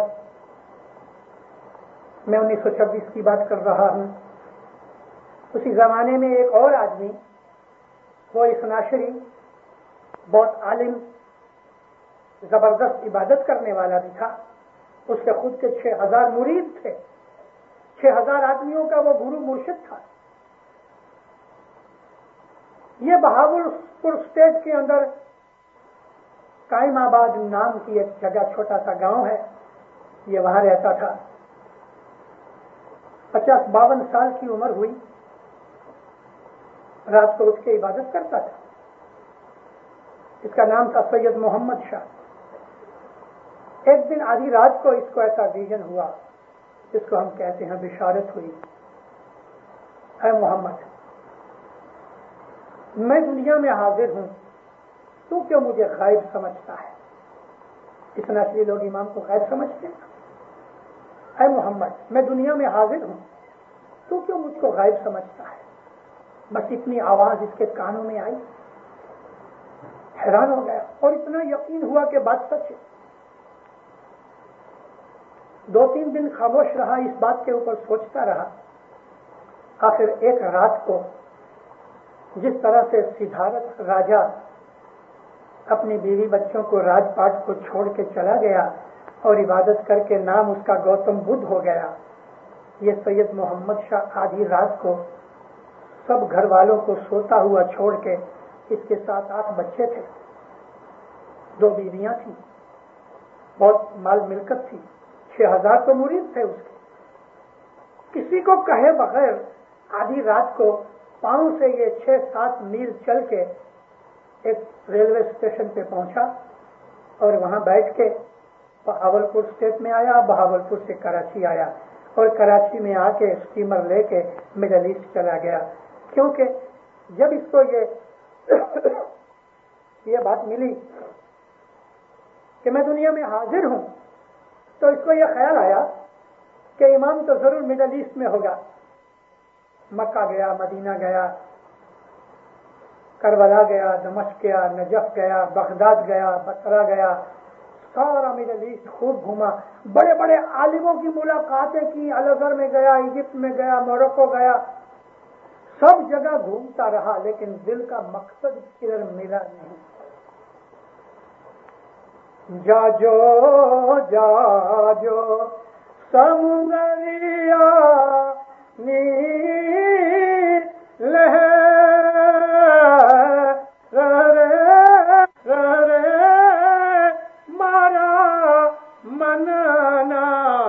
Speaker 2: میں انیس سو چھبیس کی بات کر رہا ہوں. اسی زمانے میں ایک اور آدمی، وہ اثناشری، بہت عالم، زبردست عبادت کرنے والا بھی تھا. اس کے خود کے چھ ہزار مرید تھے، چھ ہزار آدمیوں کا وہ گرو مرشد تھا. یہ بہاول پور اسٹیٹ کے اندر قائم آباد نام کی ایک جگہ، چھوٹا سا گاؤں ہے، یہ وہاں رہتا تھا. پچاس باون سال کی عمر ہوئی، رات کو اٹھ کے عبادت کرتا تھا. اس کا نام تھا سید محمد شاہ. ایک دن آدھی رات کو اس کو ایسا ویژن ہوا جس کو ہم کہتے ہیں بشارت ہوئی. اے محمد، میں دنیا میں حاضر ہوں، تو کیوں مجھے غائب سمجھتا ہے؟ اثناشری لوگ امام کو غائب سمجھتے ہیں. اے محمد، میں دنیا میں حاضر ہوں، تو کیوں مجھ کو غائب سمجھتا ہے؟ بس اتنی آواز اس کے کانوں میں آئی، حیران ہو گیا اور اتنا یقین ہوا کہ بات سچ ہے. دو تین دن خاموش رہا، اس بات کے اوپر سوچتا رہا. آخر ایک رات کو جس طرح سے سدھارتھ راجا اپنی بیوی بچوں کو راج پاٹ کو چھوڑ کے چلا گیا اور عبادت کر کے نام اس کا گوتم بدھ ہو گیا، یہ سید محمد شاہ آدھی رات کو سب گھر والوں کو سوتا ہوا چھوڑ کے، اس کے ساتھ آٹھ بچے تھے، دو بیویاں تھیں، بہت مال ملکت تھی، چھ ہزار تو مرید تھے اس کے. کسی کو کہے بغیر آدھی رات کو پاؤں سے یہ چھ سات میل چل کے ایک ریلوے اسٹیشن پہ پہنچا اور وہاں بیٹھ کے بہاول پور اسٹیٹ میں آیا. بہاول پور سے کراچی آیا اور کراچی میں آ کے اسٹیمر لے کے مڈل ایسٹ چلا گیا. کیونکہ جب اس کو یہ یہ بات ملی کہ میں دنیا میں حاضر ہوں تو اس کو یہ خیال آیا کہ امام تو ضرور مڈل ایسٹ میں ہوگا. مکہ گیا، مدینہ گیا، کربلا گیا، دمشق گیا، نجف گیا، بغداد گیا، بصرہ گیا، سارا مڈل ایسٹ خوب گھوما، بڑے بڑے عالموں کی ملاقاتیں کی، الازہر میں گیا، ایجپٹ میں گیا، موروکو گیا، سب جگہ گھومتا رہا، لیکن دل کا مقصد کدھر ملا نہیں۔ جا جو جا جو سمندریا نی لہر مارا مننا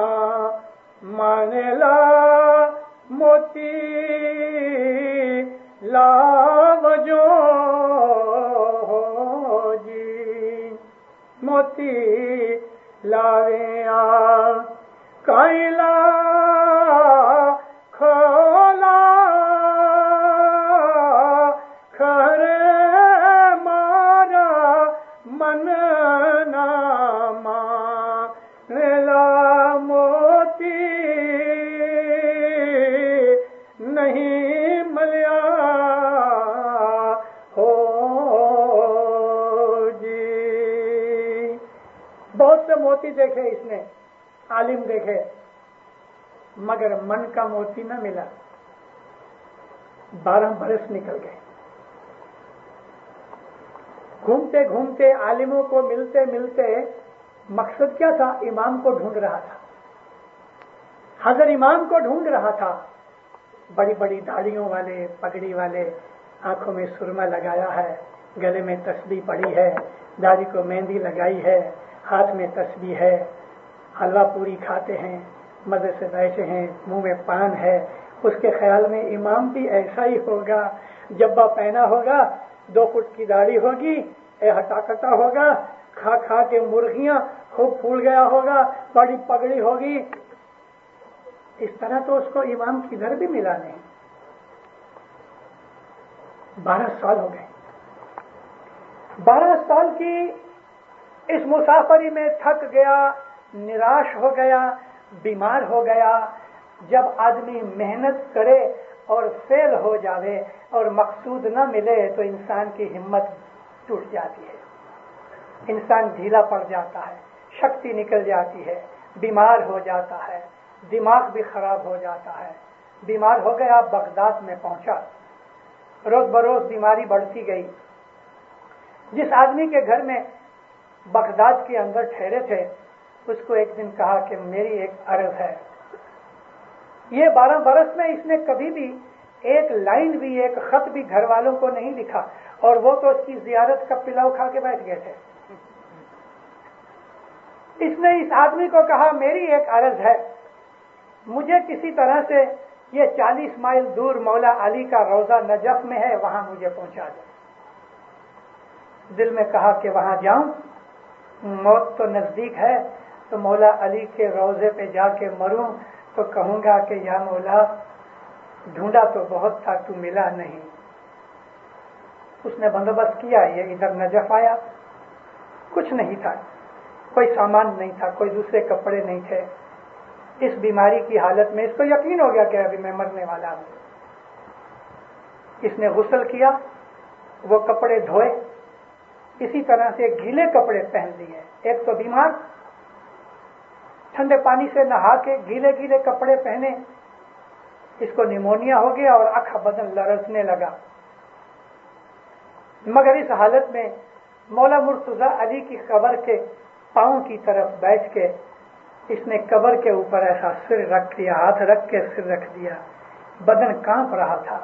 Speaker 2: منلا موتی لاو جو جی موتی لاویا کائلا کھولا کھرے مارا من ناما نیلا موتی نہیں ملیا ہو جی۔ بہت سے موتی دیکھے اس نے، عالم دیکھے، مگر من کا موتی نہ ملا۔ بارہ برس نکل گئے، گھومتے گھومتے عالموں کو ملتے ملتے مقصد کیا تھا؟ امام کو ڈھونڈ رہا تھا، حضر امام کو ڈھونڈ رہا تھا، بڑی بڑی داڑھیوں والے، پگڑی والے، آنکھوں میں سرما لگایا ہے، گلے میں تسبیح پڑی ہے، داڑھی کو مہندی لگائی ہے، ہاتھ میں تسبیح ہے، حلوہ پوری کھاتے ہیں، مزے سے بیٹھے ہیں، منہ میں پان ہے۔ اس کے خیال میں امام بھی ایسا ہی ہوگا، جبہ پہنا ہوگا، دو فٹ کی داڑھی ہوگی، اے ہٹا کٹا ہوگا، کھا کھا کے مرغیاں خوب پھول گیا ہوگا، بڑی پگڑی ہوگی۔ اس طرح تو اس کو امام کدھر بھی ملا نہیں۔ بارہ سال ہو گئے، بارہ سال کی اس مسافری میں تھک گیا، نراش ہو گیا، بیمار ہو گیا۔ جب آدمی محنت کرے اور فیل ہو جاوے اور مقصود نہ ملے تو انسان کی ہمت ٹوٹ جاتی ہے، انسان ڈھیلا پڑ جاتا ہے، شکتی نکل جاتی ہے، بیمار ہو جاتا ہے، دماغ بھی خراب ہو جاتا ہے۔ بیمار ہو گیا، بغداد میں پہنچا، روز بروز بیماری بڑھتی گئی۔ جس آدمی کے گھر میں بغداد کے اندر ٹھہرے تھے، اس کو ایک دن کہا کہ میری ایک عرض ہے۔ یہ بارہ برس میں اس نے کبھی بھی ایک لائن بھی، ایک خط بھی گھر والوں کو نہیں لکھا، اور وہ تو اس کی زیارت کا پلاؤ کھا کے بیٹھ گئے تھے۔ اس نے اس آدمی کو کہا میری ایک عرض ہے، مجھے کسی طرح سے یہ چالیس مائل دور مولا علی کا روضہ نجف میں ہے، وہاں مجھے پہنچا دو۔ دل میں کہا کہ وہاں جاؤں، موت تو نزدیک ہے، تو مولا علی کے روضے پہ جا کے مروں تو کہوں گا کہ یا مولا ڈھونڈا تو بہت تھا، تو ملا نہیں۔ اس نے بندوبست کیا، یہ ادھر نجف آیا، کچھ نہیں تھا، کوئی سامان نہیں تھا، کوئی دوسرے کپڑے نہیں تھے۔ اس بیماری کی حالت میں اس کو یقین ہو گیا کہ ابھی میں مرنے والا ہوں۔ اس نے غسل کیا، وہ کپڑے دھوئے، اسی طرح سے گیلے کپڑے پہن لیے۔ ایک تو بیمار، ٹھنڈے پانی سے نہا کے گیلے گیلے کپڑے پہنے، اس کو نیمونیا ہو گیا اور آکھا بدن لرزنے لگا۔ مگر اس حالت میں مولا مرتضی علی کی قبر کے پاؤں کی طرف بیٹھ کے اس نے قبر کے اوپر ایسا سر رکھ دیا، ہاتھ رکھ کے سر رکھ دیا، بدن کانپ رہا تھا،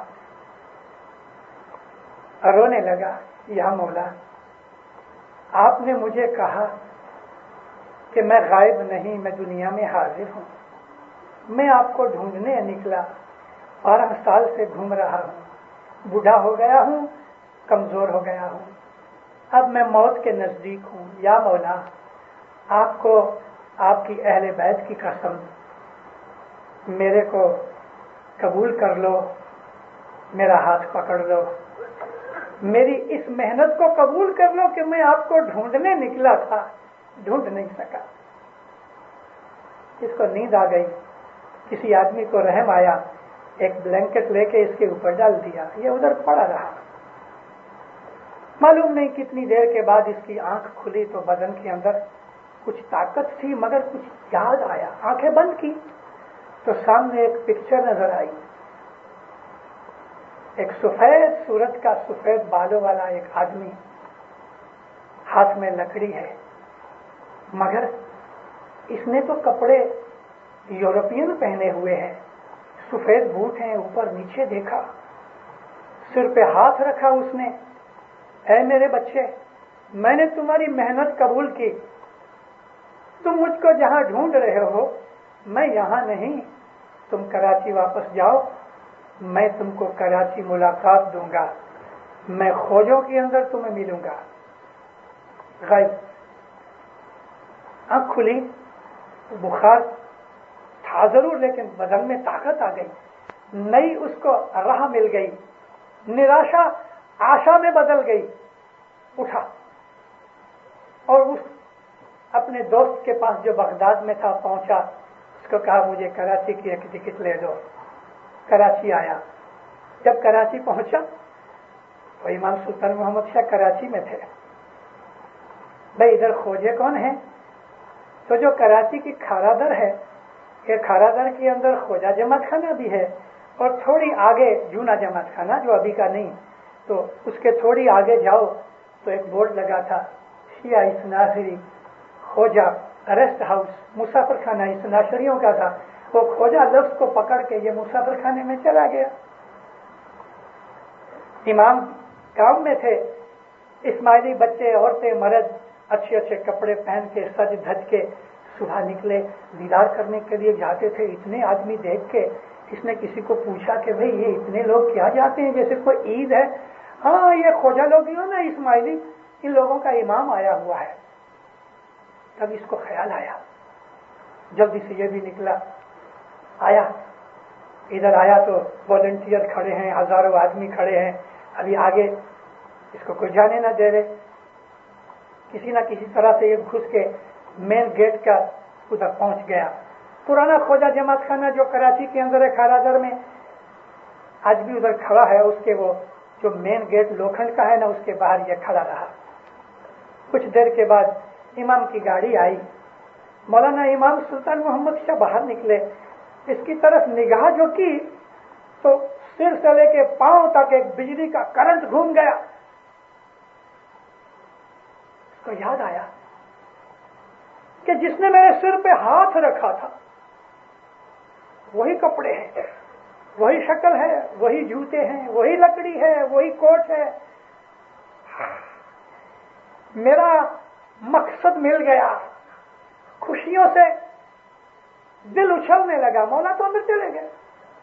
Speaker 2: رونے لگا، یا مولا آپ نے مجھے کہا کہ میں غائب نہیں، میں دنیا میں حاضر ہوں، میں آپ کو ڈھونڈنے نکلا، بارہ سال سے گھوم رہا ہوں، بوڑھا ہو گیا ہوں، کمزور ہو گیا ہوں، اب میں موت کے نزدیک ہوں، یا مولا آپ کو آپ کی اہل بیت کی قسم میرے کو قبول کر لو، میرا ہاتھ پکڑ لو، میری اس محنت کو قبول کر لو کہ میں آپ کو ڈھونڈنے نکلا تھا، ڈھونڈ نہیں سکا۔ اس کو نیند آ گئی، کسی آدمی کو رحم آیا، ایک بلینکٹ لے کے اس کے اوپر ڈال دیا، یہ ادھر پڑا رہا۔ معلوم نہیں کتنی دیر کے بعد اس کی آنکھ کھلی تو بدن کے اندر کچھ طاقت تھی مگر کچھ یاد آیا. آنکھیں بند کی تو سامنے ایک پکچر نظر آئی. ایک سفید صورت کا سفید بالوں والا ایک آدمی, ہاتھ میں لکڑی ہے, مگر اس نے تو کپڑے یورپین پہنے ہوئے ہیں, سفید بوٹ ہیں, اوپر نیچے دیکھا, سر پہ ہاتھ رکھا اس نے. اے میرے بچے, میں نے تمہاری محنت قبول کی, تم مجھ کو جہاں ڈھونڈ رہے ہو میں یہاں نہیں, تم کراچی واپس جاؤ, میں تم کو کراچی ملاقات دوں گا, میں خوجوں کے اندر تمہیں ملوں گا. غائب. آنکھ کھلی, بخار تھا ضرور لیکن بدن میں طاقت آ گئی, نئی اس کو راہ مل گئی, نراشا آشا میں بدل گئی. اٹھا اور اس اپنے دوست کے پاس جو بغداد میں تھا پہنچا, اس کو کہا مجھے کراچی کی ایک ٹکٹ لے دو. کراچی آیا. جب کراچی پہنچا تو امام سلطان محمد شاہ کراچی میں تھے. بھائی ادھر خوجے کون ہیں؟ تو جو کراچی کی کھارا در ہے, یہ کھارا در کے اندر خوجہ جماعت خانہ بھی ہے, اور تھوڑی آگے جونا جماعت خانہ جو ابھی کا نہیں, تو اس کے تھوڑی آگے جاؤ تو ایک بورڈ لگا تھا شیعہ اثناشری خوجہ ریسٹ ہاؤس, مسافر خانہ اثناشریوں کا تھا. وہ خوجہ لفظ کو پکڑ کے یہ مسافر خانے میں چلا گیا. امام کام میں تھے, اسماعیلی بچے عورتیں مرد اچھے اچھے کپڑے پہن کے سج دھج کے صبح نکلے, دیدار کرنے کے لیے جاتے تھے. اتنے آدمی دیکھ کے اس نے کسی کو پوچھا کہ بھئی یہ اتنے لوگ کیا جاتے ہیں, جیسے کوئی عید ہے. ہاں یہ خوجہ لوگ ہی ہو نا اسماعیلی, ان لوگوں کا امام آیا ہوا ہے. تب اس کو خیال آیا, جلدی سے یہ بھی نکلا, آیا ادھر آیا تو والنٹیئر کھڑے ہیں, ہزاروں آدمی کھڑے ہیں. ابھی آگے اس کو کوئی جانے نہ دے رہے. کسی نہ کسی طرح سے یہ گھس کے مین گیٹ کا ادھر پہنچ گیا. پرانا خوجہ جماعت خانہ جو کراچی کے اندر ہے کھارا در میں, آج بھی ادھر کھڑا ہے. اس کے وہ جو مین گیٹ لوکھنڈ کا ہے نا, اس کے باہر یہ کھڑا رہا. کچھ دیر کے بعد امام کی گاڑی آئی. مولانا امام سلطان محمد شاہ باہر نکلے. اس کی طرف نگاہ جو کی تو سر سے لے کے پاؤں تک ایک بجلی کا کرنٹ گھوم گیا. اس کو یاد آیا کہ جس نے میرے سر پہ ہاتھ رکھا تھا وہی کپڑے ہیں, وہی شکل ہے, وہی جوتے ہیں, وہی لکڑی ہے, وہی کوٹ ہے. میرا مقصد مل گیا. خوشیوں سے دل اچھلنے لگا. مولا تو اندر چلے گئے.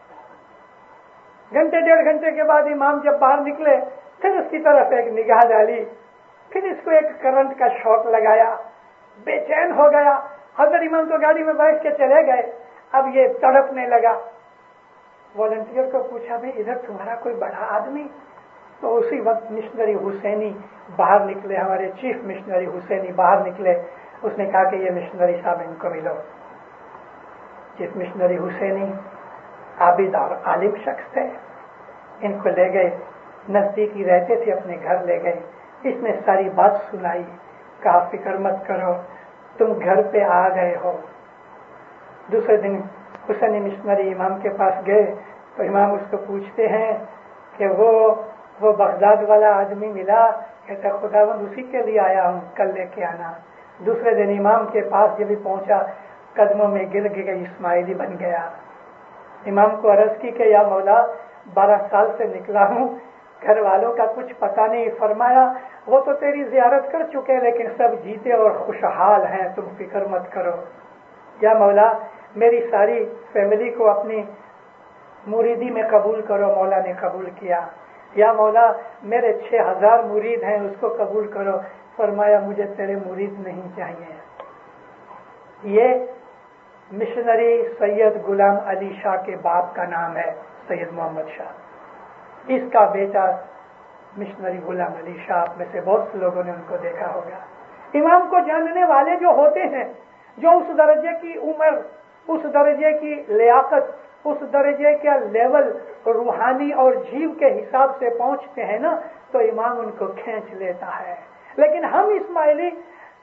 Speaker 2: گھنٹے ڈیڑھ گھنٹے کے بعد امام جب باہر نکلے, پھر اس کی طرف ایک نگاہ ڈالی, پھر اس کو ایک کرنٹ کا شوق لگایا, بے چین ہو گیا. حضرت امام تو گاڑی میں بیٹھ کے چلے گئے. اب یہ تڑپنے لگا. والنٹیئر کو پوچھا بھائی ادھر تمہارا کوئی بڑا آدمی؟ تو اسی وقت مشنری حسینی باہر نکلے, ہمارے چیف مشنری حسینی باہر نکلے. اس نے کہا کہ یہ مشنری صاحب ان کو ملو. چیف مشنری حسینی عابد اور عالم شخص تھے. ان کو لے گئے, نزدیکی رہتے تھے, اپنے گھر لے گئے. اس نے ساری بات سنائی. کہا فکر مت کرو, تم گھر پہ آ گئے ہو. دوسرے دن حسینی مشنری امام کے پاس گئے تو امام اس کو پوچھتے ہیں کہ وہ وہ بغداد والا آدمی ملا؟ کہتا خداوند اسی کے لیے آیا ہوں, کل لے کے آنا. دوسرے دن امام کے پاس جب بھی پہنچا قدموں میں گر کے اسماعیلی بن گیا. امام کو عرض کی کہ یا مولا بارہ سال سے نکلا ہوں, گھر والوں کا کچھ پتہ نہیں. فرمایا وہ تو تیری زیارت کر چکے لیکن سب جیتے اور خوشحال ہیں, تم فکر مت کرو. یا مولا میری ساری فیملی کو اپنی مریدی میں قبول کرو. مولا نے قبول کیا. یا مولا میرے چھ ہزار مرید ہیں, اس کو قبول کرو. فرمایا مجھے تیرے مرید نہیں چاہیے. یہ مشنری سید غلام علی شاہ کے باپ کا نام ہے سید محمد شاہ. اس کا بیٹا مشنری غلام علی شاہ. میں سے بہت سے لوگوں نے ان کو دیکھا ہوگا. امام کو جاننے والے جو ہوتے ہیں, جو اس درجے کی عمر, اس درجے کی لیاقت, اس درجے کا لیول روحانی اور جیو کے حساب سے پہنچتے ہیں نا, تو امام ان کو کھینچ لیتا ہے. لیکن ہم اسماعیلی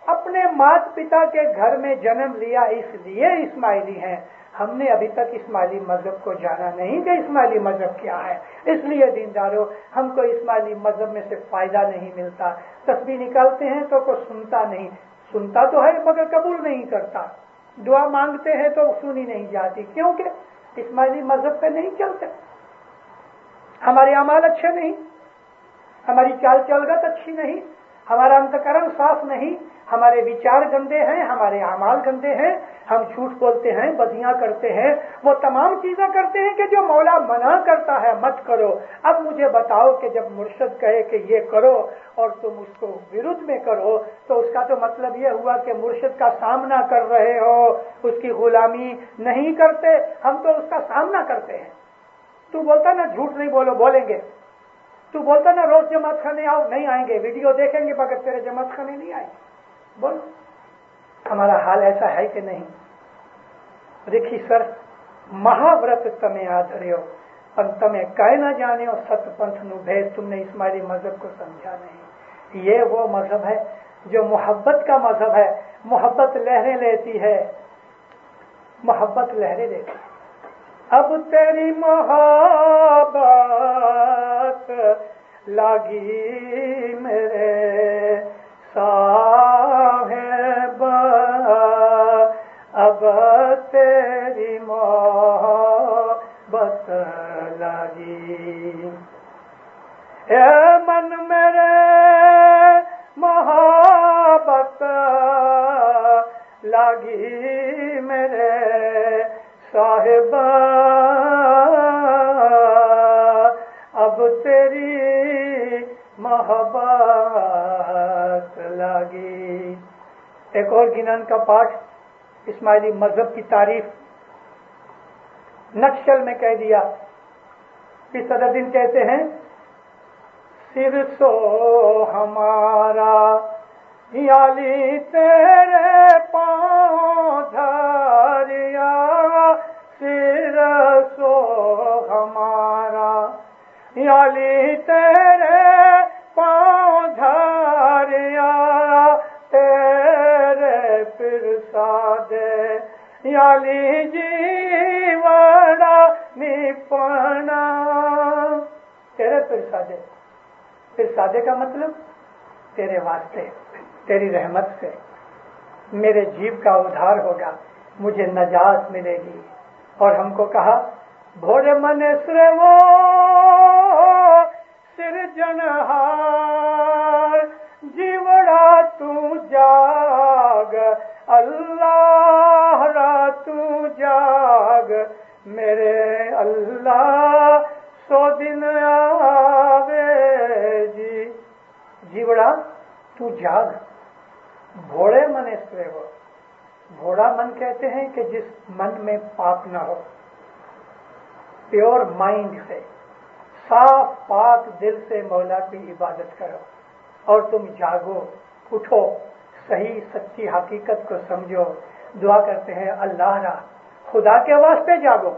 Speaker 2: अपने माता पिता के घर में जन्म लिया इसलिए इस्माइली हैं। हमने अभी तक इस्माइली मजहब को जाना नहीं कि इस्माइली मजहब क्या है। इसलिए दीनदारों, हमको इस्माइली मजहब में से फायदा नहीं मिलता। तस्बीह निकालते हैं तो कोई सुनता नहीं, सुनता तो है मगर कबूल नहीं करता। दुआ मांगते हैं तो सुनी नहीं जाती, क्योंकि इस्माइली मजहब पे नहीं चलते। हमारे अमाल अच्छे नहीं, हमारी चाल चलगत अच्छी नहीं, हमारा अंतकरण साफ नहीं, हमारे विचार गंदे हैं, हमारे अमाल गंदे हैं, हम झूठ बोलते हैं, बदियां करते हैं, वो तमाम चीजें करते हैं कि जो मौला मना करता है मत करो। अब मुझे बताओ कि जब मुर्शिद कहे कि ये करो और तुम उसको विरुद्ध में करो, तो उसका तो मतलब ये हुआ कि मुर्शिद का सामना कर रहे हो, उसकी गुलामी नहीं करते। हम तो उसका सामना करते हैं। तू बोलता ना झूठ नहीं बोलो, बोलेंगे। तू बोलता ना रोज जमात खाने आओ, नहीं आएंगे, वीडियो देखेंगे मगर तेरे जमात खाने नहीं आएंगे। बोल, हमारा हाल ऐसा है कि नहीं? रिखी सर महाव्रत तमे आधर्यो पर तमे कह न जाने सतपंथ नु भेद। तुमने इस्माइली मजहब को समझा नहीं। ये वो मजहब है जो मोहब्बत का मजहब है। मोहब्बत लहरें लेती है, मोहब्बत लहरें लेती है। अब तेरी मोहब्बत लागी मेरे साहिब, अब तेरी मोहब्बत लागी। ए मन मेरे मोहब्बत लागी मेरे साहिब, अब तेरी मोहब्बत लागी। एक और गिनन का पाठ इस्माइली मजहब की तारीफ नक्शल में कह दिया कि सदरुद्दीन कहते हैं, सिर सो हमारा याली तेरे पाँव धरिया, सिर सो हमारा याली तेरे पाँव धरिया, तेरे फिर सादे याली जीवड़ा निपना। तेरे फिर सादे, फिर सादे का मतलब तेरे वास्ते, तेरी रहमत से मेरे जीव का उद्धार होगा, मुझे नजात मिलेगी। और हमको कहा, भोरे मन श्रेवो सिरजनहार, जीवड़ा तू जाग, अल्लाह रा तू जाग, मेरे अल्लाह सो दिन आवे जी। जीवड़ा तू जाग, भोले मन श्रेव। भोला मन कहते हैं कि जिस मन में पाप न हो, प्योर माइंड से, साफ पाक दिल से मौला की इबादत करो। और तुम जागो, उठो, सही सच्ची हकीकत को समझो। दुआ करते हैं, अल्लाह रा खुदा के वास्ते जागो,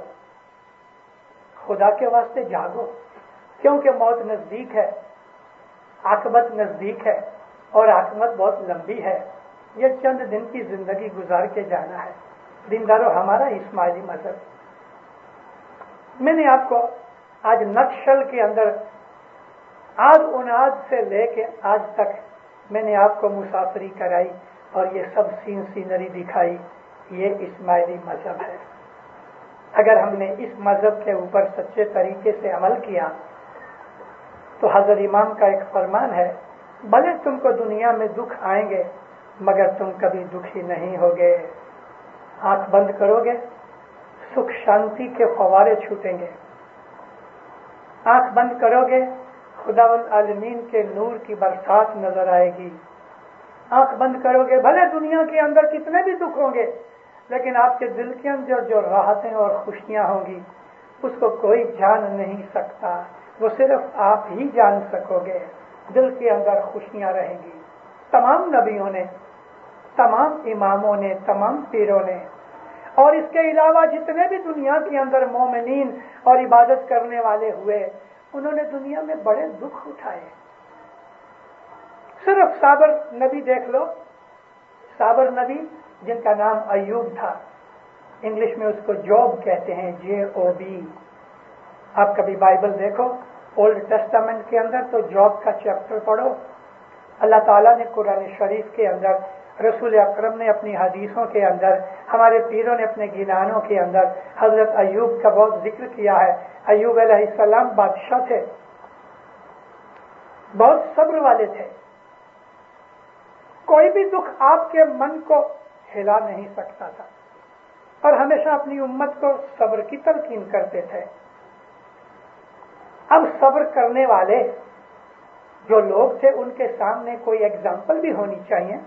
Speaker 2: खुदा के वास्ते जागो, क्योंकि मौत नजदीक है, आकबत नजदीक है और आकबत बहुत लंबी है। ये चंद दिन की जिंदगी गुजार के जाना है। दीनदारों, हमारा इस्माइली मजहब, मैंने आपको आज नक्शल के अंदर आद उनाद से लेके आज तक मैंने आपको मुसाफरी कराई और ये सब सीन सीनरी दिखाई। ये इस्माइली मजहब है। अगर हमने इस मजहब के ऊपर सच्चे तरीके से अमल किया तो हजरत इमाम का एक फरमान है, भले तुमको दुनिया में दुख आएंगे मगर तुम कभी दुखी नहीं होगे। आंख बंद करोगे, सुख शांति के फवारे छूटेंगे। आंख बंद करोगे, खुदावंद आलमीन के नूर की बरसात नजर आएगी। आंख बंद करोगे, भले दुनिया के अंदर कितने भी दुख होंगे लेकिन आपके दिल के अंदर जो राहतें और खुशियां होंगी उसको कोई जान नहीं सकता, वो सिर्फ आप ही जान सकोगे। दिल के अंदर खुशियां रहेंगी। तमाम नबियों ने, तमाम इमामों ने, तमाम पीरों ने और इसके अलावा जितने भी दुनिया के अंदर मोमिनीन और इबादत करने वाले हुए, उन्होंने दुनिया में बड़े दुख उठाए। सिर्फ साबर नबी देख लो, साबर नबी जिनका नाम अयूब था, इंग्लिश में उसको जॉब कहते हैं, जे ओ बी। आप कभी बाइबल देखो ओल्ड टेस्टामेंट के अंदर तो जॉब का चैप्टर पढ़ो। अल्लाह ताला ने कुरान शरीफ के अंदर, रसूल अकरम ने अपनी हदीसों के अंदर, हमारे पीरों ने अपने गिनानों के अंदर हजरत अयूब का बहुत जिक्र किया है। अयूब अलैहिस्सलाम बादशाह थे, बहुत सब्र वाले थे। कोई भी दुख आपके मन को हिला नहीं सकता था, और हमेशा अपनी उम्मत को सब्र की तलकीन करते थे। अब सब्र करने वाले जो लोग थे उनके सामने कोई एग्जाम्पल भी होनी चाहिए।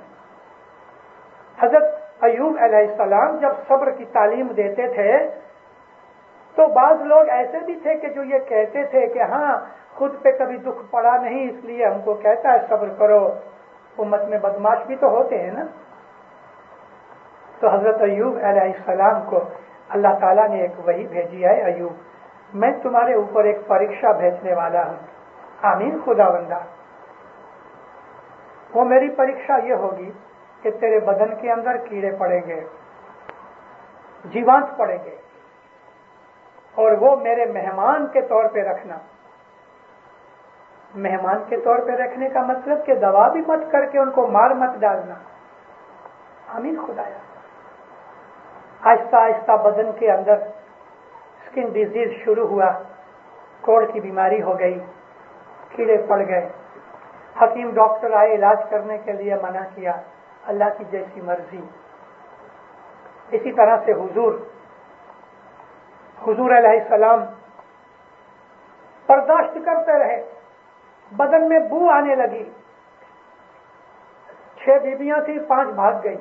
Speaker 2: हजरत अयूब अलैहिस्सलाम जब सब्र की तालीम देते थे तो बाज लोग ऐसे भी थे कि जो ये कहते थे कि हाँ, खुद पे कभी दुख पड़ा नहीं इसलिए हमको कहता है सब्र करो। उम्मत में बदमाश भी तो होते हैं ना। तो हजरत अयूब अलैहिस्सलाम को अल्लाह ताला ने एक वही भेजी है, अयूब मैं तुम्हारे ऊपर एक परीक्षा भेजने वाला हूं। आमीन खुदावंदा। वो मेरी परीक्षा ये होगी कि तेरे बदन के अंदर कीड़े पड़ेंगे, जीवांत पड़ेंगे, और वो मेरे मेहमान के तौर पे रखना। मेहमान के तौर पे रखने का मतलब कि दवा भी मत करके उनको मार मत डालना। आमीन खुदाया। आहिस्ता आहिस्ता बदन के अंदर स्किन डिजीज शुरू हुआ, कोढ़ की बीमारी हो गई, कीड़े पड़ गए। हकीम डॉक्टर आए, इलाज करने के लिए मना किया, अल्लाह की जैसी मर्जी। इसी तरह से हुजूर हुजूर अलैहिस्सलाम बर्दाश्त करते रहे। बदन में बू आने लगी। छह बीबियां थी, पांच भाग गई,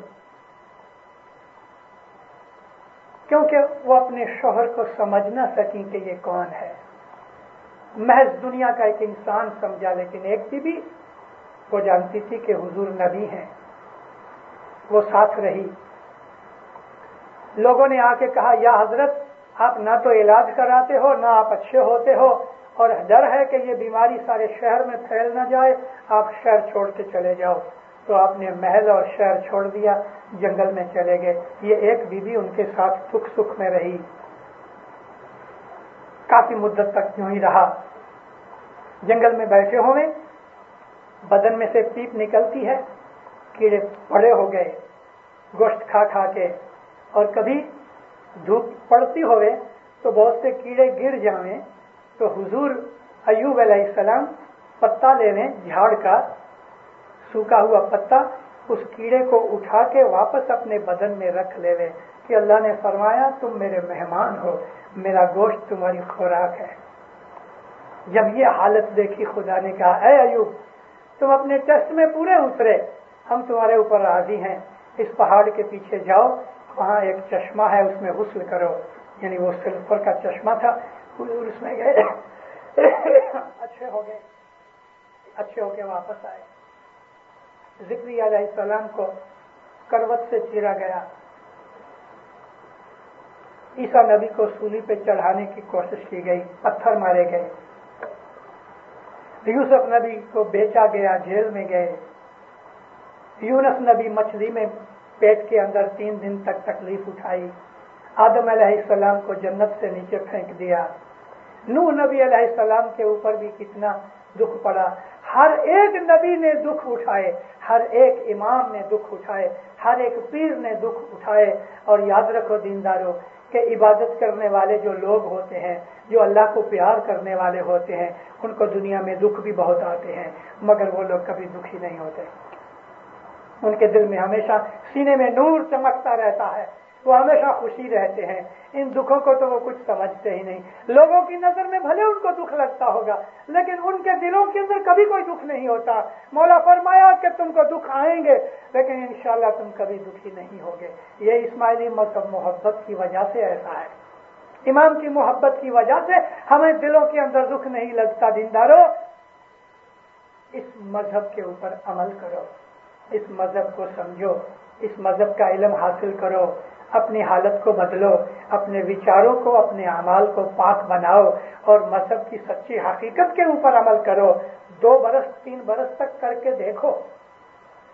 Speaker 2: क्योंकि वो अपने शौहर को समझ न सकी कि ये कौन है। महज दुनिया का एक इंसान समझा, लेकिन एक बीबी वो जानती थी कि हुजूर नबी हैं। वो साथ रही। लोगों ने आके कहा, या हजरत आप ना तो इलाज कराते हो, ना आप अच्छे होते हो, और डर है कि ये बीमारी सारे शहर में फैल ना जाए, आप शहर छोड़ के चले जाओ। तो आपने महल और शहर छोड़ दिया, जंगल में चले गए। ये एक बीबी उनके साथ सुख सुख में रही। काफी मुद्दत तक यूं ही रहा। जंगल में बैठे हुए, बदन में से पीप निकलती है, कीड़े पड़े हो गए गोश्त खा खा के, और कभी धूप पड़ती होवे तो बहुत से कीड़े गिर जावे, तो हुजूर अयूब अलैहिस्सलाम पत्ता लेने, झाड़ का सूखा हुआ पत्ता, उस कीड़े को उठा के वापस अपने बदन में रख लेवे कि अल्लाह ने फरमाया तुम मेरे मेहमान हो, मेरा गोश्त तुम्हारी खुराक है। जब ये हालत देखी, खुदा ने कहा, ऐ अयूब तुम अपने टेस्ट में पूरे उतरे, हम तुम्हारे ऊपर राजी हैं। इस पहाड़ के पीछे जाओ, वहां एक चश्मा है, उसमें गुस्ल करो। यानी वो सिल्फर का चश्मा था, उसमें गए, अच्छे हो गए, अच्छे होके वापस आए। ज़िक्रिया अलैहिस्सलाम को करवत से चीरा गया। ईसा नबी को सूली पे चढ़ाने की कोशिश की गई, पत्थर मारे गए। यूसुफ नबी को बेचा गया, जेल में गए। यूनुस नबी मछली में पेट के अंदर तीन दिन तक तकलीफ उठाई। आदम अलैहिस्सलाम को जन्नत से नीचे फेंक दिया। नूह नबी अलैहिस्सलाम के ऊपर भी कितना दुख पड़ा। हर एक नबी ने दुख उठाए, हर एक इमाम ने दुख उठाए, हर एक पीर ने दुख उठाए। और याद रखो दीनदारों कि इबादत करने वाले जो लोग होते हैं, जो अल्लाह को प्यार करने वाले होते हैं, उनको दुनिया में दुख भी बहुत आते हैं, मगर वो लोग कभी दुखी नहीं होते। उनके दिल में हमेशा सीने में नूर चमकता रहता है, वो हमेशा खुशी रहते हैं। इन दुखों को तो वो कुछ समझते ही नहीं। लोगों की नजर में भले उनको दुख लगता होगा, लेकिन उनके दिलों के अंदर कभी कोई दुख नहीं होता। मौला फरमाया कि तुमको दुख आएंगे, लेकिन इंशाअल्लाह तुम कभी दुखी नहीं होगे। ये इस्माइली मजहब मोहब्बत की वजह से ऐसा है। इमाम की मोहब्बत की वजह से हमें दिलों के अंदर दुख नहीं लगता। दीनदारों, इस मजहब के ऊपर अमल करो, इस मजहब को समझो, इस मजहब का इल्म हासिल करो, अपनी हालत को बदलो, अपने विचारों को, अपने अमाल को पाक बनाओ, और मजहब की सच्ची हकीकत के ऊपर अमल करो। दो बरस तीन बरस तक करके देखो,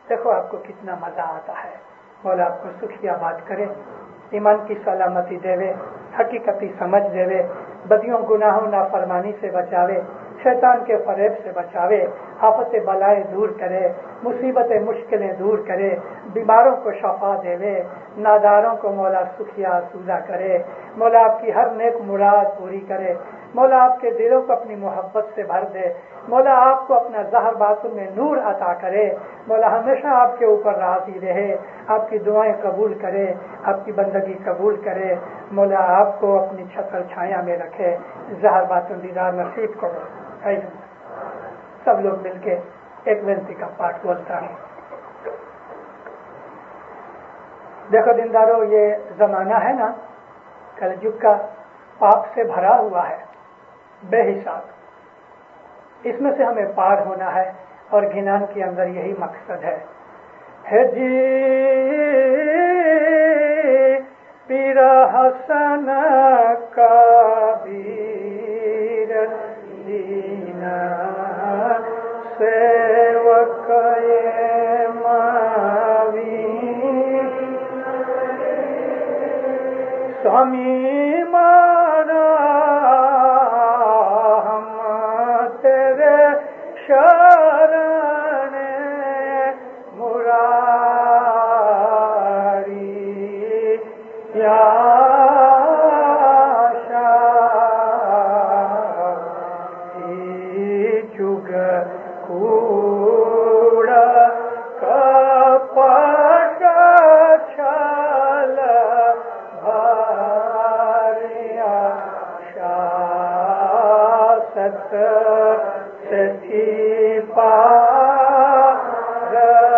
Speaker 2: دیکھو آپ کو کتنا مزہ آتا ہے. مولا آپ کو سکھی آباد کرے, ایمان کی سلامتی دے, حقیقتی سمجھ دے, بدیوں گناہوں نافرمانی سے بچاوے, شیطان کے فریب سے بچاوے, آفت بلائیں دور کرے, مصیبتیں مشکلیں دور کرے, بیماروں کو شفا دے, ناداروں کو مولا سکھیا آسودہ کرے. مولا آپ کی ہر نیک مراد پوری کرے. مولا آپ کے دلوں کو اپنی محبت سے بھر دے. مولا آپ کو اپنا ظاہر باطن میں نور عطا کرے. مولا ہمیشہ آپ کے اوپر راضی رہے, آپ کی دعائیں قبول کرے, آپ کی بندگی قبول کرے. مولا آپ کو اپنی چھتر چھایا میں رکھے, ظاہر باطن دیدار نصیب کرو. سب لوگ مل کے ایک بنتی کا پاٹ بولتا ہوں. دیکھو دیندارو, یہ زمانہ ہے نا کلجگ کا, پاپ سے بھرا ہوا ہے بے حساب. اس میں سے ہمیں پار ہونا ہے, اور گھنان کے اندر یہی مقصد ہے. ہے جی پیرا حسن کا بیر دینا سیوک ماوی سوامی مارا ہم تیرے شرن مراری یا شاہی چگ کوڑا کپٹ چھل بھاریا شاست ستھی پار